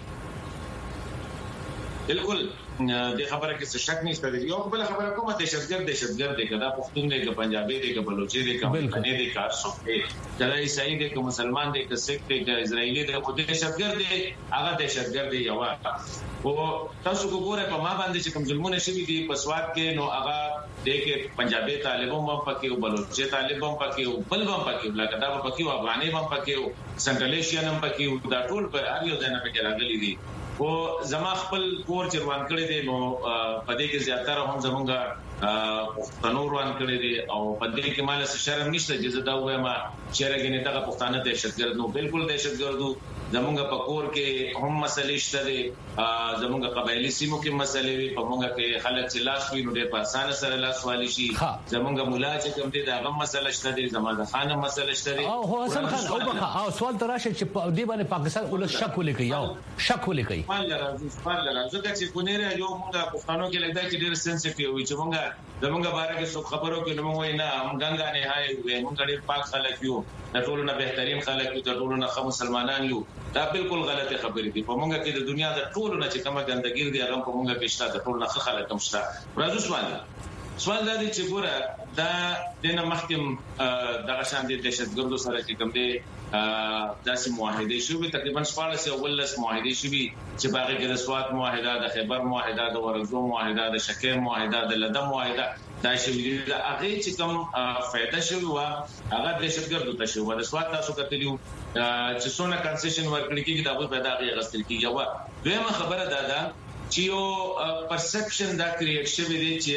بالکل د خبره کې څه شک نشته دی یو بل خبره کومه دهشتګرد دی کدا پښتون دی ک پنجابي دی ک بلوچي دی ک افغاني دی ک ارسو دی کله عیسائی دی ک مسلمان دی ک سکھ دی ک اسرائیلی دی خو دهشتګرد دی هغه دهشتګرد دی یو او تاسو وګورئ په ما باندې چې کوم ظلمونه شوي دي په سواد کې نو هغه د کې پنجابي طالبان هم پکې او بلوچي طالبان پکې او بل هم پکې لکه دا پکې او افغاني هم پکې او سنټرل ایشیا هم پکې او دا ټول په هر یو ځای نه پکې راغلي دي او زما خپل کور چروان کړی دی نو په دې کې زیاتره هم زمونږ پښتنو روان کړی دي او په دې کې مال څه شرم نشته چې دا وایم چې راګنې دا پښتانه دهشتګرد نو بالکل دهشتګردو زمونږ په کور کې هم مسلې شته دي زمونږ قبایلی سیمو کې مسلې وي په مونږ کې خلک چې لاس وي نو ډېر په اسانه سره لاس والی شي زمونږ مولا چې کوم دي دا غو مسله شته دي زماده خان مسله شته دي او حسن خان او سوال تراشه چې دې باندې پاکستان ول شک ولیکي یو شک ولیکي مالره ځکه چې کونیره یو موږ پښتنو کې لګدا چې ډېر سنسټیټیو وي چې موږ زمونږ باره کې څو خبرو کې نو موږ نه هم ګنګا نه هاي موږ ډېر پاک خلک یو د ټولو نه بهترین خلک یو د ټولو نه خو مسلمانان یو دا بالکل غلطه خبرې دي په موږ کې د دنیا د ټولو نه چې کومه ګندګي دي هغه په موږ کې شته د ټولو نه خلک هم شته راځو سوال دا دی چې ګوره دا دنه محکم دغه شان دي دهشتګردو سره چې کوم دي داسې معاهده شوې تقریبا 14 اولس معاهده شوې چې باغې کې د سوات معاهده د خیبر معاهده د ورغزو معاهده د شکر معاهده د لدم معاهده دا شوې د هغه چې کوم فائدہ شوې و هغه دهشتګردو ته شوې د سوات تاسو کتلیو چې څونه کنسیشن ورکړي کېږي دا به پیدا غي غستل کېږي او دویمه خبره ده چې یو پرسپشن دا کریټ شوی دی چې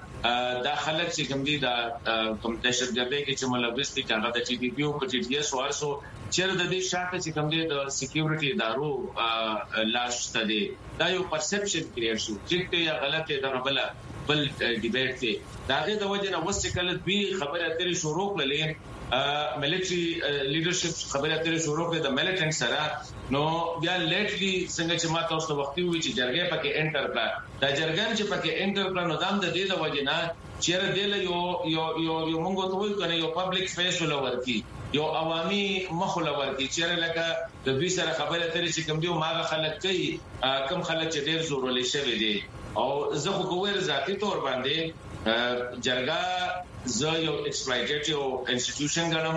دا خلک چې کوم دي دا کوم دهشتګردي کې چې ملوث دي هغه د ټي پی پی او په ټي ډي اس ورسو چې د دې شاته چې کوم دي د سکیورټي ادارو لاش ته دي دا یو پرسپشن کریټ شو چې یا غلطه ده بل ډیبیټ دی دا غي د وجه نه وسه کله دوی خبره اترې شروع کړلې ملټري لیډرشپ خبره اترې شروع کړې د ملټنټ سره نو بیا لیټلی څنګه چې ما تاسو ته وختي وی چې جرګه پکې انټر کړه دا جرګان چې پکې انټر کړه نو دام د دې د وجه نه چیرې دل یو مونږ ته وایو کنه یو پبلک فیس ولور کی یو عوامي مخول ورکی چیرې لکه د دوی سره خبره اترې چې کوم دی ماغه خلک کوي کم خلک چې ډېر زورولې شوی دي او زه خو کوور ذاتی تور باندې جرګه زه یو ایکسپلایټیټیو انسټیټیوشن غنم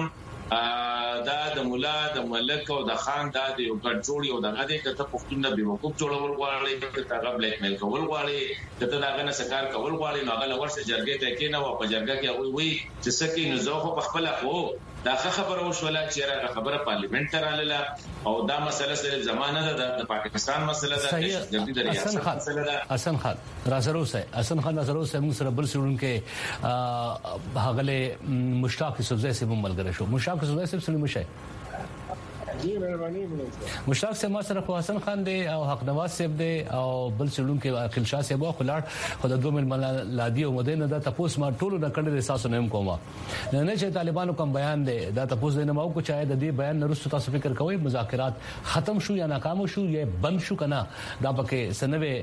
دا د مولا د ملک او د خان دا د یو ګډ جوړ یو دغه د کته پښتون به وقوف جوړول غواړي کته هغه بلیک میل کول غواړي کته داغه نه سکار کول غواړي نو هغه ورسره جرګه ته کې نه و په جرګه کې وي چې سکه نو زه په خپل خو دا خبره وشوله چې هغه خبره پارلیمنت ته رااله او دا مسله سره زمانه ده د پاکستان مسله ده د ریاست مسله ده حسن خان رازروسه موږ سره بل سړون کې هغه مشتاق یوسفزئی سے ملګری شو مشتاق یوسفزئی سے سلیم شه جی مهرباني مشتاق سے ما سره حسن خان دی او حق نواز صاحب دی او بل سړون کې عاقل شاه صاحب خلاړ خدای دوه مل لادي او مدینه دا تاسو ما ټولو نه کړل احساس نه کومه نه چې طالبانو کوم بیان دی دا تاسو نه مو کو چاهي د دې بیان نرسته تاسو فکر کوئ مذاکرات ختم شو یا ناکام شو یا بند شو کنه دا پکې سنوي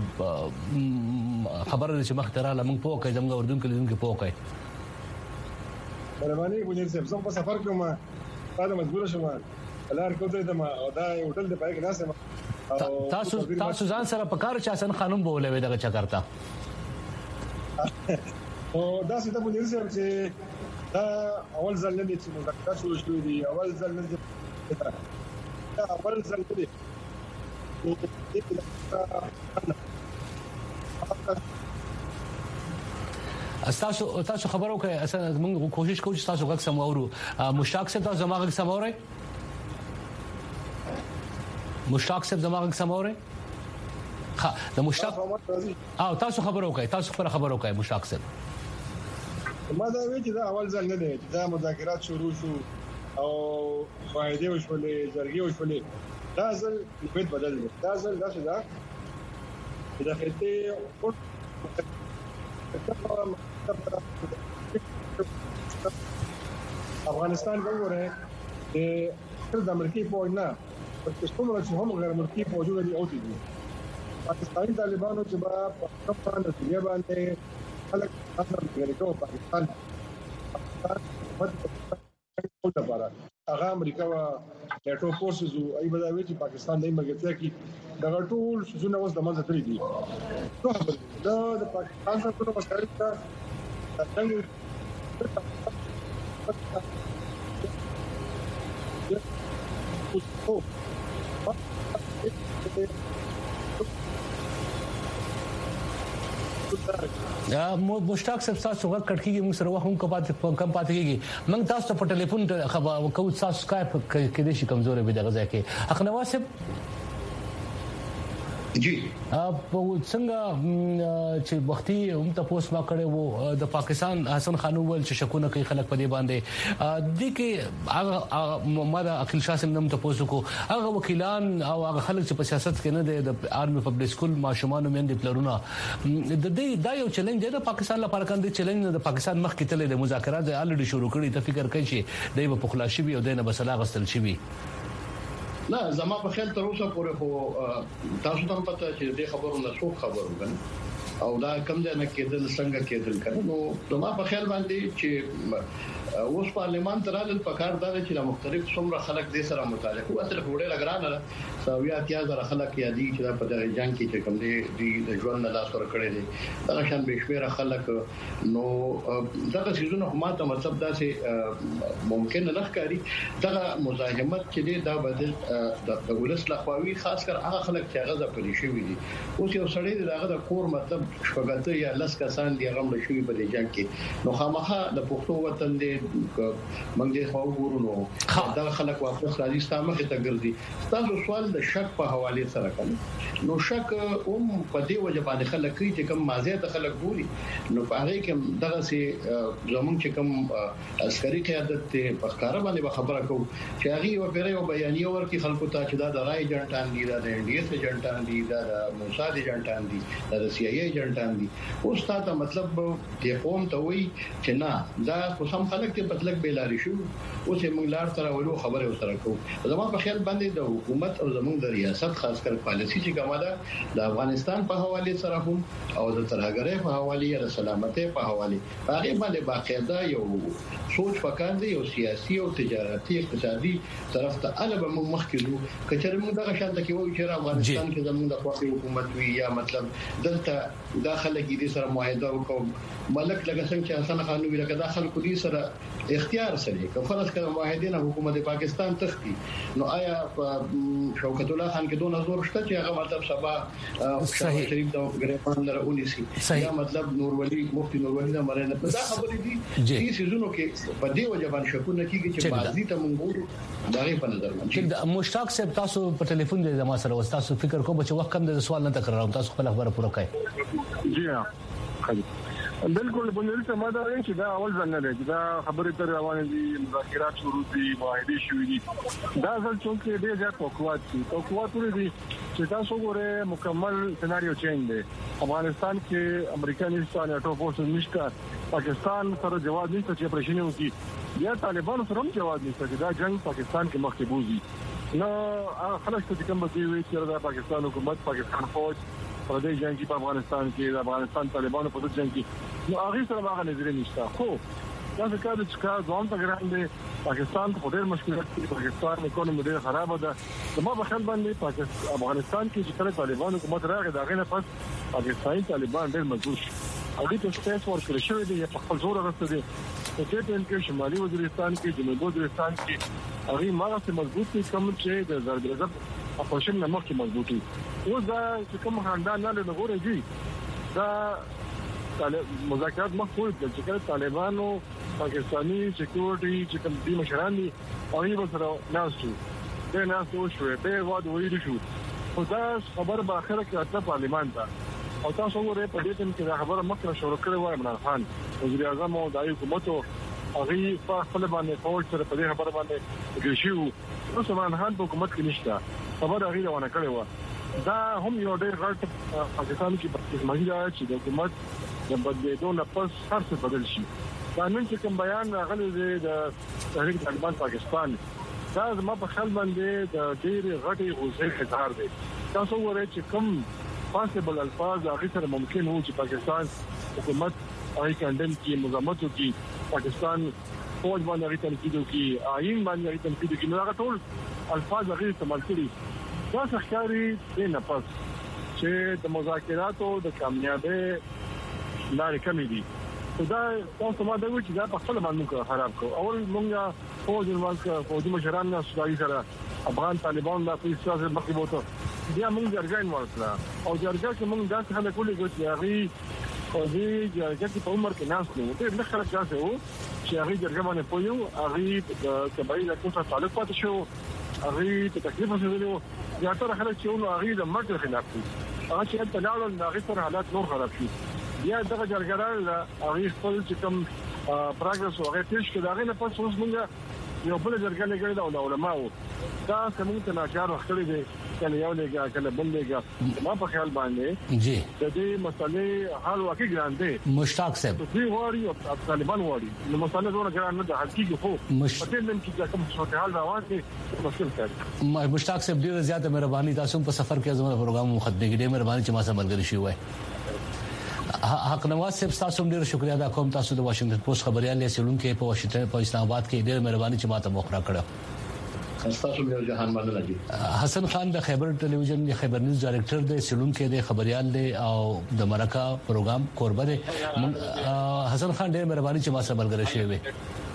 خبره چې مختره لمن پوکه زموږ اردن کې لږ پوکه مهرباني ګونیر صاحب زه په سفر کوم دا مجبور شوم لار کوته د ما دا هوټل د پای کې ناسه تاسو ځان سره پکار چې حسن خانم بوله وي دغه چا کرتا او دا څه ته ګونیر صاحب چې دا اول ځل نه چې مذاکرات شروع شوې دي اول ځل نه دي تاسو خبرو کوي اساسا موږ کوشش کوو چې تاسو غږ سمورو مشتاق صاحب تاسو زما غږ سمورئ مشتاق صاحب زما غږ سمورئ ها د مشتاق او تاسو خبرو کوي تاسو خبرو کوي مشتاق صاحب ما دا وی چې دا اول ځل نه دی چې دا مذاکرات شروع شو او فائدې وشولې جرګې وشولې دا ځل په بدل دی دا ځل دا څه دا د خېټه افغانستان وګوره د امریکای فوج نه پرته څومره چې هم غیر ملکی فوجونه دي او دي پاکستاني طالبانو چې په خپل نتیجه باندې خلک اصل امریکا او پاکستان هغه امریکا او نیټو فورسز او ایبداوی چې پاکستان دای مرګتیا کی دا ټول شونه اوس د منځ ترې دي دا د پاکستان سره په مسایل کې څنګه مشتاق صاحب تاسو غږ کټکیږي موږ سره وخت کم پاتې کیږي موږ تاسو ته په ټلیفون خبر کوو تاسو سکایپ کې د شي کمزوري به دغه ځای کې حق نواز صاحب جی په څنګه چې وختي هم تاسو ما کړو وو د پاکستان حسن خان ول چې شکونه کوي خلک په دې باندې د کې هغه ماده اخیل شاسم نم تاسو کو هغه وکیلان او هغه خلک چې په سیاست کې نه د آرمي پبلک سکول ماشومان مېند پلرونه د دې دا یو چیلنج دی د پاکستان لپاره کوم چیلنج د پاکستان مخ کې تل د مذاکرات الریډي شروع کړي ته فکر کوي چې دای په خلاصي وي او د نه بسلا غستل شي لا زما په خیال تر اوسه پورې خو تاسو ته پته چې دې خبرو نه څوک خبرو غن او دا کم ځای نه کېدل څنګه کېدل کړي نو زما په خیال باندې چې اوس پارلمان ته رالل پکار دا چې مختلف څومره خلک دې سره متعلق وو اصل وړه لګرانه سویا 10000 خلک یادي چې په دغه جنگ کې چې کوم دي د ژوند نه لاس ور کړی دي دا شان بشمیره خلک نو دغه سيزونه هم ته مطلب دا چې ممکن نه ښکاری دغه مزاحمت چې دی دا بدل د ولس لخواوي خاص کر هغه خلک چې هغه ځپلي شوی دي اوس یو سړی دغه د کور مطلب شپږته یا لس کسان دی هغه مشوي په دې جنگ کې نو خامخا د پښتو وطن دی موږ دې خو ورونو دا خلک واپس راځي ستامه ته ګرځي تاسو سوال د شک په حواله سره کوي نو شک په دې وجه باندې خلک کوي چې کوم مازه ته خلک ګوري نو په هغه کې دغه سي زمونږ چې کوم عسکري قیادت ته په ښکارا باندې خبره کوي چې هغه یو پیره یو بیانیه ورکړي خلکو ته چې دا د رای جنټان دي دا د انډي اس جنټان دي دا د موساد جنټان دي دا د سی ای جنټان دي اوس تا مطلب د قوم ته وي چې نه دا کوم خلک ته بدلک بیلاری شو اوس موږ لار تر ولو خبره وسره کوو زموږ په خیال باندې د حکومت او زموږ د ریاست خاص کر پالیسی چې کومه ده د افغانستان په حواله سره هم او د ترهګرۍ په حواله یا د سلامتۍ په حواله هغه باندې باقاعده یو سوچ پکار دی یو سیاسي او تجارتي اقتصادي طرف ته البته موږ مخکې کچره موږ دغه شان ته کوو چې افغانستان کې زموږ د خپل حکومت وی یا مطلب دلته داخله کې دې سره معاهده وکړو ملک لکه څنګه چې حسن خان وی لکه داخل کو دې سره اختیار سره که فرض کړه معاهدین حکومت پاکستان تختی نو آیا شوکت الله خان کې دوه نظر شته چې هغه مطلب سبا شهباز شریف د ګریفان لرونی سي یا مطلب نور ولی مفتی نور ولی د مرنه په دا خبرې دي چې سيزونو کې په دې وجه باندې شکو نه کیږي چې بازي ته مونږ دغه په نظر باندې مشتاق صاحب تاسو په ټلیفون د زما سره وستاسو فکر کوم چې وخت کم د سوال نه تکراروم تاسو خپل خبره پوره کړئ جی ها بالکل بنل ته ما دا چې دا اول ځنه دی دا خبره تر روانه دي مذاکرات شروع دي معاهده شوې دي دا ځل چې ډېر ځات توقعات لري چې تاسو ګوره مکمل سيناريو چینج دی افغانستان کې امریکایي اټو فورس نشته پاکستان سره جواب نشته چې پرشینه وکي یا طالبان سره هم جواب نشته چې دا جنگ پاکستان کې مخکې بوزي نو خلک چې کوم دی چې دا پاکستان حکومت پاکستان فوج په دې جنگ کې په افغانستان کې د افغانستان طالبانو په دې جنگ کې نو هغه سره هغه نظر نشته خو دا څنګه چې ځوان ته ګران دي پاکستان په ډېر مشکلات کې پاکستان اکونومي ډېر خراب ده ما په خیال باندې پاکستان افغانستان کې چې کله طالبانو حکومت راغی دا غنه پس پاکستاني طالبان ډېر مضبوط هغه ته سپیس ورکړل شوی دی په خپل زور راغته دي په دې ټیم کې شمالي وزیرستان کې جنوبي وزیرستان کې هغه ماغه مضبوط دي کوم چې د زرګرزب اپوزیشن نه مخکې مضبوطي او دا چې کوم خاندان نه لګوري دي دا مذاکرات مخکې چې کله طالبانو پاکستاني سکیورټي چې کوم دي مشران دي هغه به سره ناسو د ناسو شوې به واد ویل شو او دا خبر په اخر کې اته پارلمان ته او تاسو ورته په دې ټیم کې دا خبره مخکې شروع کړې و عمران خان وزیر اعظم او دایو حکومت هغه په خپل باندې فوج سره په دې خبره باندې ګرځیو نو عمران خان په حکومت کې نشته خبره هغه روانه کړې و دا هم یو ډېر غلط پاکستان کې په مهیدا چې د حکومت د بدلیدو نه پس هر څه بدل شي دا نن چې کوم بیان راغلی دی د تحریک طالبان پاکستان دا زما په خیال باندې د ډېر غټي غوسې اظهار دی تاسو ورته چې کوم پاسبل الفاظ هغه سره ممکن وو چې پاکستان حکومت هغه کاندل کې مزامت وکي پاکستان فوج باندې هغه تنقید وکي آئین باندې هغه تنقید وکي نو هغه ټول الفاظ هغه استعمال کړي دا ښکاری نه پس چې د مذاکراتو د کامیابی لارې کمې دي دا تاسو ما دغه چې دا په خپل باندې خراب کو اول مونږه فوج ورمانځه فوجي مشران نه سوداګي سره افغان طالبان د پولیس سره مخکې بوته بیا مونږ جرګان ورسره او جرګه کې مونږ داسې خلک ولې چې هغه فوجي جرګه کې په عمر کې ناس نه وته نه خلک داسې وو چې هغه جرګه باندې پویو هغه د کبایي د کوڅه تعلق پاتې شو هغه ته تکلیف وسیلو یا تر خلک چې نو هغه د مرګ خلاف دي هغه چې تلاړل د غیر حالات نور خراب شي بیا دغه جرګران هغه خپل چې کوم پروګرس هغه پیش کړي هغه نه پس اوس موږ یو بل جرګه لګړي دا علماء دا سمون ته ناچار وختلې دي کله یو لګا کله بل لګا ما په خیال باندې جی د دې مسلې حل واقعي ګران دي مشتاق صاحب دوی واري او طالبان واري نو مسله ډوره ګران نه ده حقيقي خو په دې نن کې کوم څه حل روان دي مشکل کوي مشتاق صاحب ډیره زیاته مهرباني تاسو په سفر کې زموږ پروګرام مخاطب کې ډیره مهرباني چې ما سره ملګری شوی وای حق نواز صاحب تاسو ډیر شکریا ادا کوم تاسو د واشنگټن پوسټ خبريال لیسلون کې په واشنگټن په اسلام آباد کې ډیر مهرباني چې ماته موخره کړو تاسو مې جهان مننه دي حسن خان د خیبر ټلویزیون د خیبر نیوز ډایریکټر د سلون کې د خبريال دی او د مرکه پروګرام قربه دی حسن خان ډیر مهرباني چې ما سره ملګری شوی وي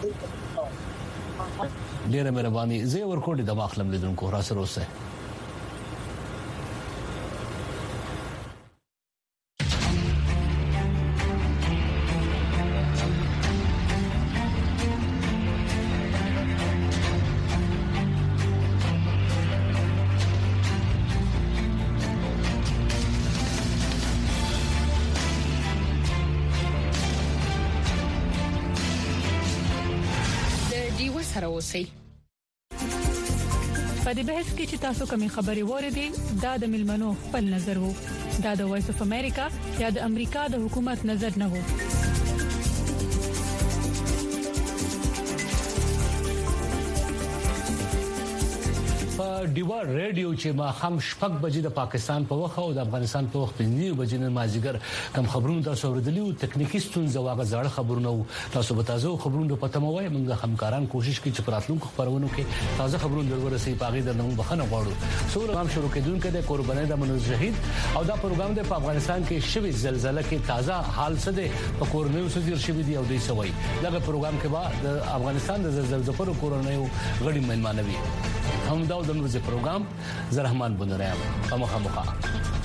ډیر مهرباني زه ورکوټ د ماخلم لیدونکو را سره اوسه په دې بحث کې چې تاسو کومې خبرې وریدي دا د ملمنو خپل نظر وو دا د وایس اف امریکا یا د امریکا د حکومت نظر نه وو ډیوا ریډیو چې ما هم شپږ بجې د پاکستان په وخت او د افغانستان په وخت 9 بجې نه مازیګر کم خبرونه تاسو اوریدلی او تکنیکی ستونزې واغ زړه خبرونه تاسو به تاسو خبرونه پته مو وای موږ همکاران کوشش کوي چې پراتلونکو خبرونو کې تازه خبرونه ورسې پاغي درنه بخنه غواړو سوره هم شروع کېدونکو د قربانۍ د منو شهید او دا پروګرام د افغانستان کې شوی زلزلہ کې تازه حال څه ده په کورنیو سوزیر شوی دی او دوی سوي دغه پروګرام کې بعد د افغانستان د زلزلې پر کورنیو غړي مېلمانوي هم دا د نوځ پروګرام زرحمان بنرایم په مخه